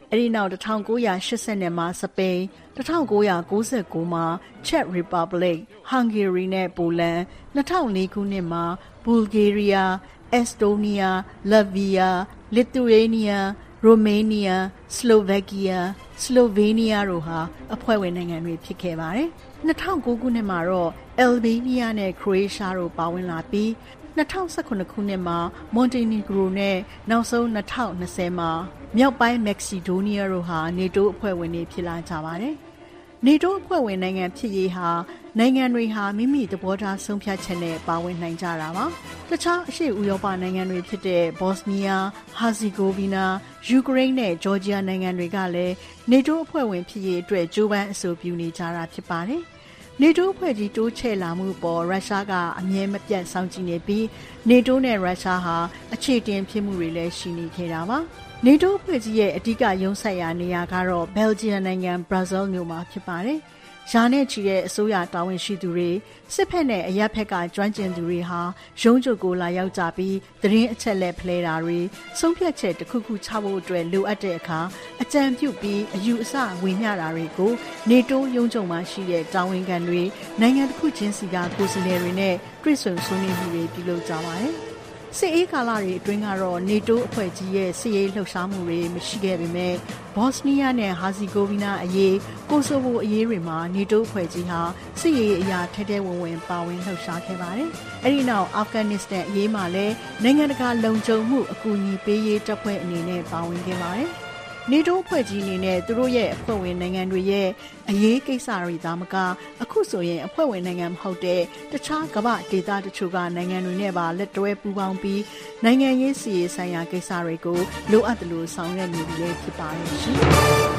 အဲဒီနောက်၁၉၈၀မှာစပိန်၁၉၉၉မှာ Czech Republic, Hungary နဲ့ပိုလန်၂၀၀၄ခုနှစ်မှာ Bulgaria, Estonia, Latvia, Lithuania, Romania, Slovakia, Slovenia တို့ဟာအဖွဲ့ဝင်နိုင်ငံတွေဖြစ်ခဲ့ပါတယ်။၂၀၀၉ခုနှစ်မှာတော့ Albania နဲ့ Croatia တို့ပါဝင်လာပြီး၂၀၁၇ခုနှစ်မှာ Montenegro နဲ့နောက်ဆုံး၂၀၂၀မှာမြောက်ပိုင်း Macedonia တို့ဟာ NATO အဖွဲ့ဝင်တွေဖြစ်လာကြပါတယ်။ NATO အဖွဲ့ဝင်နိုင်ငံဖြစ်ရေးဟာနိုင်ငံတွေဟာမိမိသဘောထားဆုံးဖြတ်ချက်နဲ့ပါဝင်နိုင်ကြတာပါ။တခြားအရှေ့ဥရောပနိုင်ငံတွေဖြစ်တဲ့ Bosnia, Herzegovina, Ukraine နဲ့ Georgia နိုင်ငံတွေကလည်း NATO အဖွဲ့ဝင်ဖြစ်ရေးအတွက်ကြိုးပမ်းအဆိုပြုနေကြတာဖြစ်ပါတယ်။ NATO အဖွဲ့ကြီးတိုးချဲ့လာမှုပေါ်ရုရှားကအမြဲမပြတ်စောင့်ကြည့်နေပြီး NATO နဲ့ရုရှားဟာအခြေတင်ဖြစ်မှုတွေလည်းရှိနေခဲ့တာပါ။ NATO အဖွဲ့ကြီးရဲ့အဓိကရုံးစိုက်ရာနေရာကတော့ Belgium နိုင်ငံ Brussels မြို့မှာဖြစ်ပါတယ်။ရာနဲ့ချီတဲ့အစိုးရတာဝန်ရှိသူတွေစစ်ဖက်နဲ့အရပ်ဖက်ကကျွမ်းကျင်သူတွေဟာရုံးချုပ်ကိုလာရောက်ကြပြီးသတင်းအချက်လက်ဖလှယ်တာတွေဆုံးဖြတ်ချက်တစ်ခုခုချဖို့အတွက်လိုအပ်တဲ့အခါအကြံပြုပြီးအယူအဆဝေမျှတာတွေကို NATO ရုံးချုပ်မှာရှိတဲ့တာဝန်ခံတွေနိုင်ငံတစ်ခုချင်းစီကကိုယ်စားလှယ်တွေနဲ့တွေ့ဆုံဆွေးနွေးမှုတွေပြုလုပ်ကြပါတယ်။စစ်အေးကာလတွေအတွင်းကတော့ NATO အဖွဲ့ကြီးရဲ့စစ်ရေးလှုပ်ရှားမှုတွေမရှိခဲ့ပေမဲ့ Bosnia နဲ့ Herzegovina အရေးကိုဆိုဗိုအရေးတွေမှာ NATO အဖွဲ့ကြီးဟာစစ်ရေးအရာထဲထဲဝင်ဝင်ပါဝင်လှုပ်ရှားခဲ့ပါတယ်။အဲဒီနောက် Afghanistan အရေးမှာလည်းနိုင်ငံတကာလုံခြုံမှုအကူအညီပေးရေးတပ်ဖွဲ့အနေနဲ့ပါဝင်ခဲ့ပါတယ်။ NATO အဖွဲ့ကြီးအနေနဲ့သူတို့ရဲ့အဖွဲ့ဝင်နိုင်ငံတွေရဲ့အရေးကိစ္စတွေသာမကအခုဆိုရင်အဖွဲ့ဝင်နိုင်ငံမဟုတ်တဲ့တခြားကမ္ဘာဒေသတချို့ကနိုင်ငံတွေနဲ့ပါလက်တွဲပူးပေါင်းပြီးနိုင်ငံရေးစီရေးဆိုင်ရာကိစ္စတွေကိုလိုအပ်သလိုဆောင်ရွက်နေပြီလည်းဖြစ်ပါတယ်ရှင်။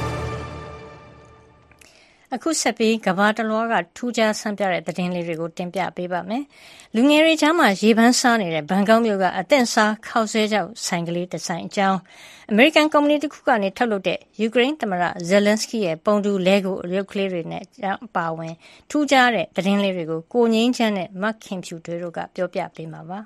အခုဆက်ပြီးကမ္ဘာတလွှားကထူးခြားဆန်းပြတဲ့သတင်းလေးတွေကိုတင်ပြပေးပါမယ်။လူငယ်တွေကြားမှာရေပန်းစားနေတဲ့ဘန်ကောက်မြို့ကအသင့်စားခောက်ဆွဲကြောက်ဆိုင်ကလေးတစ်ဆိုင်အကြောင်းအမေရိကန်ကုမ္ပဏီတစ်ခုကနေထုတ်လုပ်တဲ့ယူကရိန်းသမ္မတဇယ်လန်စကီရဲ့ပုံတူလဲကိုရုပ်ကလေးတွေနဲ့အပါအဝင်ထူးခြားတဲ့သတင်းလေးတွေကိုကိုငင်းချမ်းနဲ့မတ်ခင်ဖြူတွေတို့ကပြောပြပေးမှာပါ။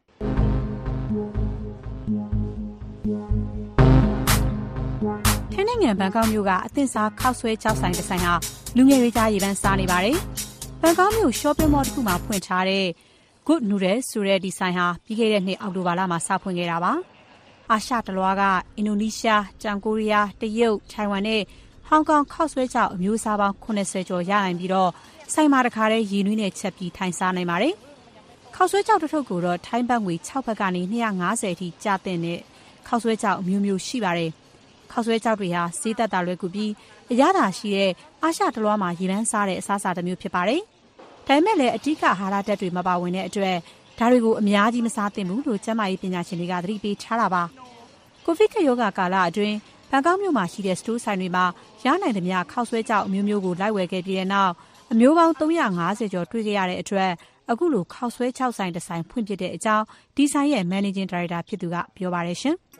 ထိုင်းနိုင်ငံဘန်ကောက်မြို့ကအသင့်စားခောက်ဆွဲကြောက်ဆိုင်တစ်ဆိုင်ဟာလူငယ်တွေကြားရေပန်းစားနေပါတယ်။ဘန်ကောက်မြို့ shopping mall တစ်ခုမှာဖွင့်ထားတဲ့ Good Noodles ဆိုတဲ့ဒီဆိုင်ဟာပြီးခဲ့တဲ့နှစ်အောက်တိုဘာလမှာစဖွင့်ခဲ့တာပါ။အာရှတလွှားကအင်ဒိုနီးရှား၊တောင်ကိုရီးယား၊တရုတ်၊ထိုင်ဝမ်နဲ့ဟောင်ကောင်ခောက်ဆွဲကြောက်အမျိုးအစားပေါင်း၇၀ကျော်ရနိုင်ပြီးတော့ဆိုင်မှာတခါတည်းရေနွေးနဲ့ချက်ပြီးထိုင်စားနိုင်ပါတယ်။ခောက်ဆွဲကြောက်တစ်ထုပ်ကိုတော့ထိုင်းဘတ်ငွေ၆ဘတ်ကနေ၂၅၀အထိကျသင့်တဲ့ခောက်ဆွဲကြောက်အမျိုးမျိုးရှိပါတယ်။ခောက်ဆွဲကြောက်တွေဟာဈေးသက်သာလွယ်ကူပြီးအရသာရှိတဲ့အာရှတလွှားမှာရေပန်းစားတဲ့အစားအစာတစ်မျိုးဖြစ်ပါတယ်။ဒါပေမဲ့လည်းအဓိကအာဟာရဓာတ်တွေမပါဝင်တဲ့အတွက်ဒါတွေကိုအများကြီးမစားသင့်ဘူးလို့ကျန်းမာရေးပညာရှင်တွေကသတိပေးထားတာပါ။ကိုဗစ်ကပ်ရောဂါကာလအတွင်းဘန်ကောက်မြို့မှာရှိတဲ့စတိုးဆိုင်တွေမှာရနိုင်သမျှခောက်ဆွဲကြောက်အမျိုးမျိုးကိုလိုက်ဝယ်ခဲ့ပြီးတဲ့နောက်အမျိုးပေါင်း၃၅၀ကျော်တွေ့ခဲ့ရတဲ့အတွက်အခုလိုခောက်ဆွဲကြောက်ဆိုင်တစ်ဆိုင်ဖွင့်ပြတဲ့အကြောင်းဒီဆိုင်ရဲ့ Managing Director ဖြစ်သူကပြောပါတယ်ရှင်။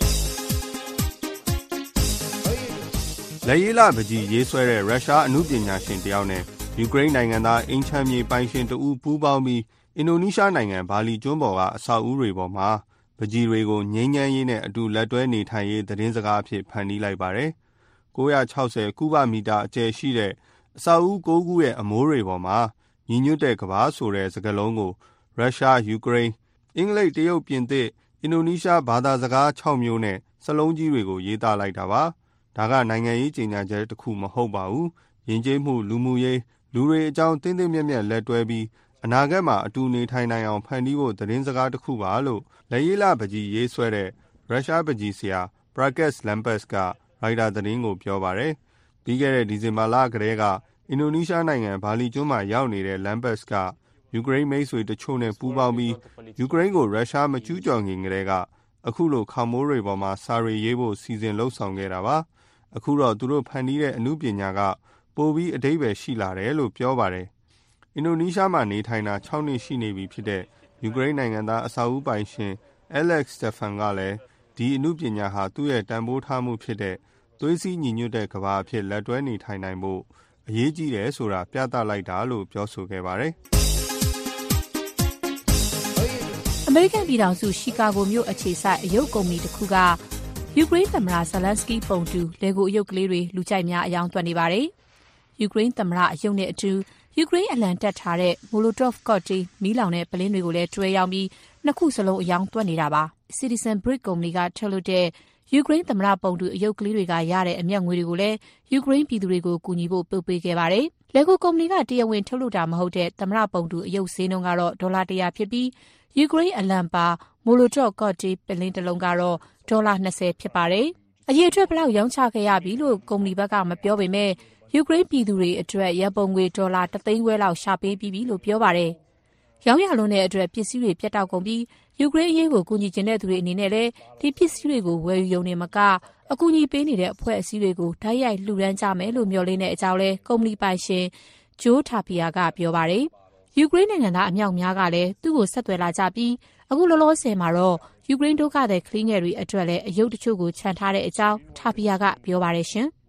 လက်ရေးလပကြီးရေးဆွဲတဲ့ရုရှားအမှုပညာရှင်တယောက်နဲ့ယူကရိန်းနိုင်ငံသားအင်ချမ်းမြေပိုင်ရှင်တဦးပူးပေါင်းပြီးအင်ဒိုနီးရှားနိုင်ငံဘာလီကျွန်းပေါ်ကအဆောက်အဦတွေပေါ်မှာပကြီးတွေကိုငြိမ်းချမ်းရေးနဲ့အတူလက်တွဲနေထိုင်ရေးသတင်းစကားအဖြစ်ဖန်တီးလိုက်ပါတယ်။၉၆၀ကုဗမီတာအကျယ်ရှိတဲ့အဆောက်အဦ၉ခုရဲ့အမိုးတွေပေါ်မှာညီညွတ်တဲ့ကမ္ဘာဆိုတဲ့စကားလုံးကိုရုရှား၊ယူကရိန်း၊အင်္ဂလိပ်၊တရုတ်၊ပြင်သစ်၊အင်ဒိုနီးရှားဘာသာစကား၆မျိုးနဲ့စာလုံးကြီးတွေကိုရေးသားလိုက်တာပါ။ဒါကနိုင်ငံရေးကြေညာချက်တစ်ခုမဟုတ်ပါဘူး။ယဉ်ကျေးမှုလူမှုရေးလူတွေအကြောင်းတင်းတင်းမြတ်မြတ်လက်တွဲပြီးအနာဂတ်မှာအတူနေထိုင်နိုင်အောင်ဖန်တီးဖို့သတင်းစကားတစ်ခုပါလို့လက်ရေးလပကြီးရေးဆွဲတဲ့ရုရှားပကြီးဆရာပရာကက်စ်လမ်ပတ်စ်ကရိုက်တာသတင်းကိုပြောပါတယ်။ပြီးခဲ့တဲ့ဒီဇင်ဘာလကတည်းကအင်ဒိုနီးရှားနိုင်ငံဘာလီကျွန်းမှာရောက်နေတဲ့လမ်ပတ်စ်ကယူကရိန်းမိတ်ဆွေတချို့နဲ့ပူးပေါင်းပြီးယူကရိန်းကိုရုရှားမကျူးကျော်ခင်ကတည်းကအခုလိုခေါမိုးတွေပေါ်မှာစာရီရေးဖို့စီစဉ်လှုပ်ဆောင်ခဲ့တာပါ။အခုတော့သူတို့ဖန်တီးတဲ့အမှုပညာကပိုပြီးအဓိပ္ပာယ်ရှိလာတယ်လို့ပြောပါတယ်။အင်ဒိုနီးရှားမှာနေထိုင်တာ၆နှစ်ရှိနေပြီဖြစ်တဲ့ယူကရိန်းနိုင်ငံသားအဆောက်အဦပိုင်ရှင်အဲလက်စတက်ဖန်ကလည်းဒီအမှုပညာဟာသူ့ရဲ့တန်ဖိုးထားမှုဖြစ်တဲ့သွေးစည်းညီညွတ်တဲ့ကမ္ဘာအဖြစ်လက်တွဲနေထိုင်နိုင်ဖို့အရေးကြီးတယ်ဆိုတာပြသလိုက်တာလို့ပြောဆိုခဲ့ပါတယ်။အမေရိကန်ပြည်ထောင်စုရှီကာဂိုမြို့အခြေစိုက်အယုတ်ကုမ္ပဏီတစ်ခုကယူကရိန်းသမ္မတဇလန်စကီပုံတူလေဂိုအယုတ်ကလေးတွေလူကြိုက်များအယောင်သွက်နေပါတယ်။ယူကရိန်းသမ္မတအယုတ်နဲ့အတူယူကရိန်းအလံတက်ထားတဲ့မိုလိုတော့ဖ်ကော့တီမီးလောင်တဲ့ပလင်းတွေကိုလည်းတွဲရောင်းပြီးနှစ်ခုစလုံးအယောင်သွက်နေတာပါ။ Citizen Brick ကုမ္ပဏီကထုတ်လုပ်တဲ့ယူကရိန်းသမ္မတပုံတူအယုတ်ကလေးတွေကရတဲ့အမြတ်ငွေတွေကိုလည်းယူကရိန်းပြည်သူတွေကိုကူညီဖို့ပို့ပေးခဲ့ပါတယ်။လေဂိုကုမ္ပဏီကတရားဝင်ထုတ်လုပ်တာမဟုတ်တဲ့သမ္မတပုံတူအယုတ်ဈေးနှုန်းကတော့ဒေါ်လာတရာဖြစ်ပြီးယူကရိန်းအလံပါမိုလိုတော့ကော့တီပလင်းတစ်လုံးကတော့ဒေါ်လာ၂၀ဖြစ်ပါတယ်။အရေးအတွက်ဘလောက်ရောင်းချခဲ့ရပြီလို့ကုမ္ပဏီဘက်ကမပြောပေမဲ့ယူကရိန်းပြည်သူတွေအတွက်ရပုံငွေဒေါ်လာတစ်သိန်းခွဲလောက်ရှာပေးပြီးပြီလို့ပြောပါတယ်။ရောင်းရလွန်တဲ့အတွက်ပစ္စည်းတွေပြတ်တောက်ကုန်ပြီးယူကရိန်းအရေးကိုကူညီချင်တဲ့သူတွေအနေနဲ့လည်းဒီပစ္စည်းတွေကိုဝယ်ယူရုံနဲ့မကအကူအညီပေးနေတဲ့အဖွဲ့အစည်းတွေကိုဓာတ်ရိုက်လှူဒန်းကြမယ်လို့မျှော်လင့်တဲ့အကြောင်းလဲကုမ္ပဏီပိုင်ရှင်ဂျိုးထာပီယာကပြောပါတယ်။ယူကရိန်းနိုင်ငံသားအမြောက်များကလည်းသူ့ကိုဆက်သွယ်လာကြပြီးအခုလောလောဆယ်မှာတော့ယူကရိန်းဒုက္ခသည်ကလေးငယ်တွေအတွက်လည်းအယုတ်တချို့ကိုခြံထားတဲ့အကြောင်းထာပီယာကပြောပါတယ်ရှင်။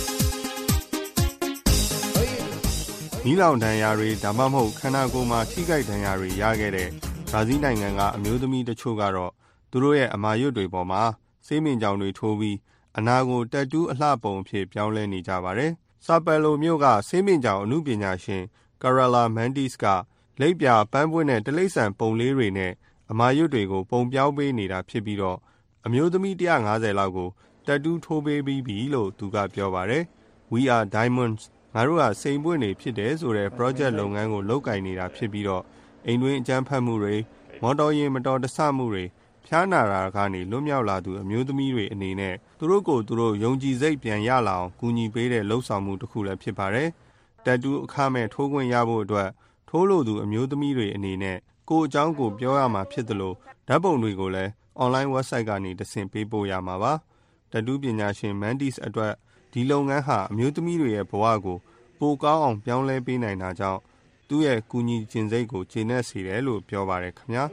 မီးလောင်ဒဏ်ရာတွေဒါမှမဟုတ်ခန္ဓာကိုယ်မှာထိခိုက်ဒဏ်ရာတွေရခဲ့တဲ့ဘရာဇီးနိုင်ငံကအမျိုးသမီးတချို့ကတော့သူတို့ရဲ့အမာရွတ်တွေပေါ်မှာဆေးမြင့်ကြောင်တွေထိုးပြီးအနာကိုတက်တူးအလှပုံအဖြစ်ပြောင်းလဲနေကြပါတယ်။ဆာပယ်လိုမြို့ကဆေးမြင့်ကြောင်အမှုပညာရှင်ကာရလာမန်တီစ်ကလိပ်ပြပန်းပွင့်တဲ့တလိမ့်ဆန်ပုံလေးတွေနဲ့အမာရွတ်တွေကိုပုံပြောင်းပေးနေတာဖြစ်ပြီးတော့အမျိုးသမီး၁၅၀လောက်ကိုတက်တူးထိုးပေးပြီးပြီလို့သူကပြောပါတယ်။ We are Diamonds ငါတို့ကစိန်ပွင့်နေဖြစ်တယ်ဆိုတဲ့ project လုပ်ငန်းကိုလုပ်ကင်နေတာဖြစ်ပြီးတော့အိမ်တွင်းအကြမ်းဖက်မှုတွေမော်တော်ယာဉ်မတော်တဆမှုတွေဖျားနာတာကနေလွတ်မြောက်လာသူအမျိုးသမီးတွေအနေနဲ့သူတို့ကိုသူတို့ယုံကြည်စိတ်ပြန်ရလာအောင်ကူညီပေးတဲ့လှုပ်ဆောင်မှုတစ်ခုလည်းဖြစ်ပါတယ်။တက်တူးအခမဲ့ထိုးခွင့်ရဖို့အတွက်ထိုးလို့သူအမျိုးသမီးတွေအနေနဲ့ကိုယ်အကြောင်းကိုပြောရမှာဖြစ်တယ်လို့ဓာတ်ပုံတွေကိုလည်း online website ကနေတဆင့်ပေးပို့ရမှာပါ။တက်တူးပညာရှင် Mantis အတွက်ဒီလုပ်ငန်းဟာအမျိုးသမီးတွေရဲ့ဘဝကိုပိုကောင်းအောင်ပြောင်းလဲပေးနိုင်တာကြောင့်သူ့ရဲ့ကူညီခြင်းစိတ်ကိုကျေနပ်စေတယ်လို့ပြောပါတယ်ခင်ဗျာ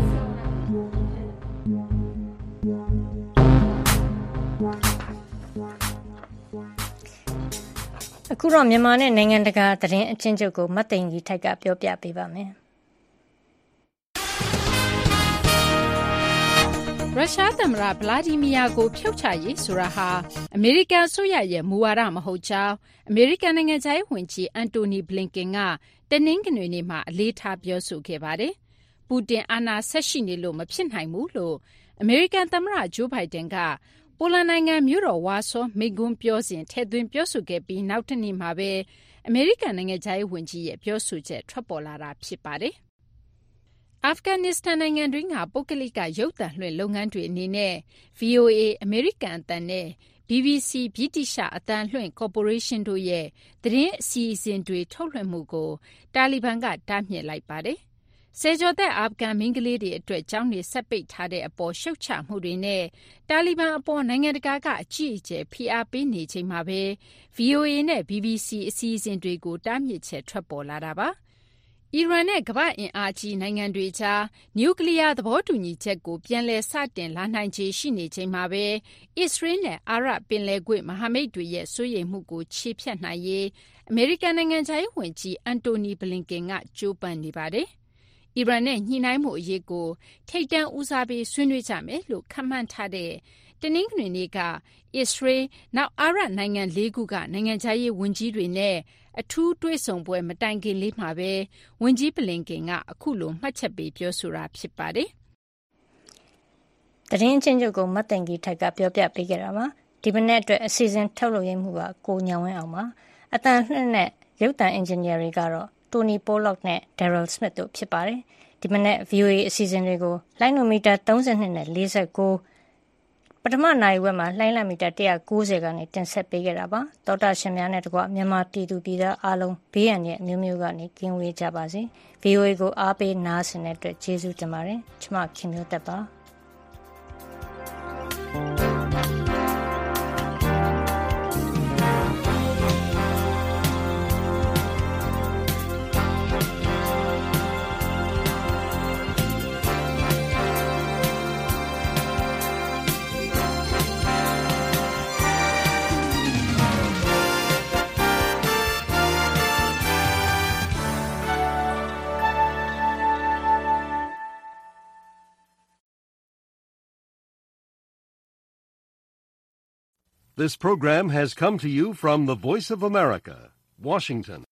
အခုတော့မြန်မာနဲ့နိုင်ငံတကာသတင်းအချင်းချုပ်ကိုမတ်သိန်ကြီးထိုက်ကပြောပြပေးပါမယ်ရုရှားသမ္မတဗလာဒီမီယာကိုဖြုတ်ချရေးဆိုတာဟာအမေရိကန်အစိုးရရဲ့မူဝါဒမဟုတ်ကြောင်းအမေရိကန်နိုင်ငံခြားရေးဝန်ကြီးအန်တိုနီဘလင်ကင်ကတနင်္ဂနွေနေ့မှာအလေးထားပြောဆိုခဲ့ပါတယ်။ပူတင်အာဏာဆက်ရှိနေလို့မဖြစ်နိုင်ဘူးလို့အမေရိကန်သမ္မတဂျိုးဘိုင်ဒန်ကပိုလန်နိုင်ငံမြို့တော်ဝါဆောမိန့်ခွန်းပြောစဉ်ထည့်သွင်းပြောဆိုခဲ့ပြီးနောက်တနေ့မှာပဲအမေရိကန်နိုင်ငံခြားရေးဝန်ကြီးရဲ့ပြောဆိုချက်ထွက်ပေါ်လာတာဖြစ်ပါတယ်။အာဖဂန်နစ္စတန်နိုင်ငံတွင်းကပုဂ္ဂလိကရုပ်သံလွှင့်လုပ်ငန်းတွေအနေနဲ့ ဗီအိုအေ အမေရိကန်အသံနဲ့ ဘီဘီစီ ဗြိတိသျှအသံလွှင့်ကော်ပိုရေးရှင်းတို့ရဲ့သတင်းအစီအစဉ်တွေထုတ်လွှင့်မှုကိုတာလီဘန်ကတားမြစ်လိုက်ပါတယ်။ဆယ်ကျော်သက်အာဖဂန်မိန်းကလေးတွေအတွက်ကျောင်းတွေဆက်ပိတ်ထားတဲ့အပေါ်ရှုတ်ချမှုတွေနဲ့တာလီဘန်အပေါ်နိုင်ငံတကာကအကြီးအကျယ်ဖိအားပေးနေချိန်မှာပဲ ဗီအိုအေ နဲ့ ဘီဘီစီ အစီအစဉ်တွေကိုတားမြစ်ချက်ထွက်ပေါ်လာတာပါ။အီရန်နဲ့ကမ္ဘာ့အင်အားကြီးနိုင်ငံတွေကြားနျူကလီးယားသဘောတူညီချက်ကိုပြန်လည်စတင်လာနိုင်ခြေရှိနေချိန်မှာပဲအစ္စရေးနဲ့အာရပ်ပင်လယ်ကွေ့မဟာမိတ်တွေရဲ့စိုးရိမ်မှုကိုခြေဖျက်နိုင်ရေးအမေရိကန်နိုင်ငံခြားရေးဝန်ကြီးအန်တိုနီဘလင်ကင်ကကြိုးပမ်းနေပါတယ်။အီရန်နဲ့ညှိနှိုင်းမှုအရေးကိုထိပ်တန်းဦးစားပေးဆွေးနွေးကြမယ်လို့ခန့်မှန်းထားတဲ့တနင်္ဂနွေနေ့ကအစ္စရေးနောက်အာရပ်နိုင်ငံလေးခုကနိုင်ငံခြားရေးဝန်ကြီးတွေနဲ့အထူးတွေ့ဆုံပွဲမတိုင်ခင်လေးမှာပဲဝန်ကြီးဘလင်ကင်ကအခုလိုမှတ်ချက်ပေးပြောဆိုတာဖြစ်ပါတယ်။သတင်းချင်းချုပ်ကိုမတ်တင်ကြီးထိုက်ကပြောပြပေးခဲ့တာပါ။ဒီမနေ့အတွက်အစီအစဉ်ထုတ်လုပ်ရမှုကကိုညောင်ဝင်းအောင်ပါ။အတန်လှည့်နဲ့ရုပ်သံအင်ဂျင်နီယာတွေကတော့တိုနီပိုလော့နဲ့ဒယ်ရယ်စမစ်တို့ဖြစ်ပါတယ်။ဒီမနေ့ ဗီအိုအေ အစီအစဉ်တွေကိုလိုင်းနိုမီတာသုံး၂နဲ့၄၉ပထမနိုင်ဝက်မှာလှိုင်းလံမီတာ၁၉၀ကနေတင်ဆက်ပေးခဲ့တာပါတောတာရှင်များနဲ့တကွမြန်မာပြည်သူပြည်သားအားလုံးဘေးရန်ရဲ့မျိုးမျိုးကနေကင်းဝေးကြပါစေ ဗီအိုအေ ကိုအားပေးနားဆင်တဲ့အတွက်ကျေးဇူးတင်ပါတယ်ကျွန်မခင်မျိုးသက်ပါ This program has come to you from the Voice of America, Washington.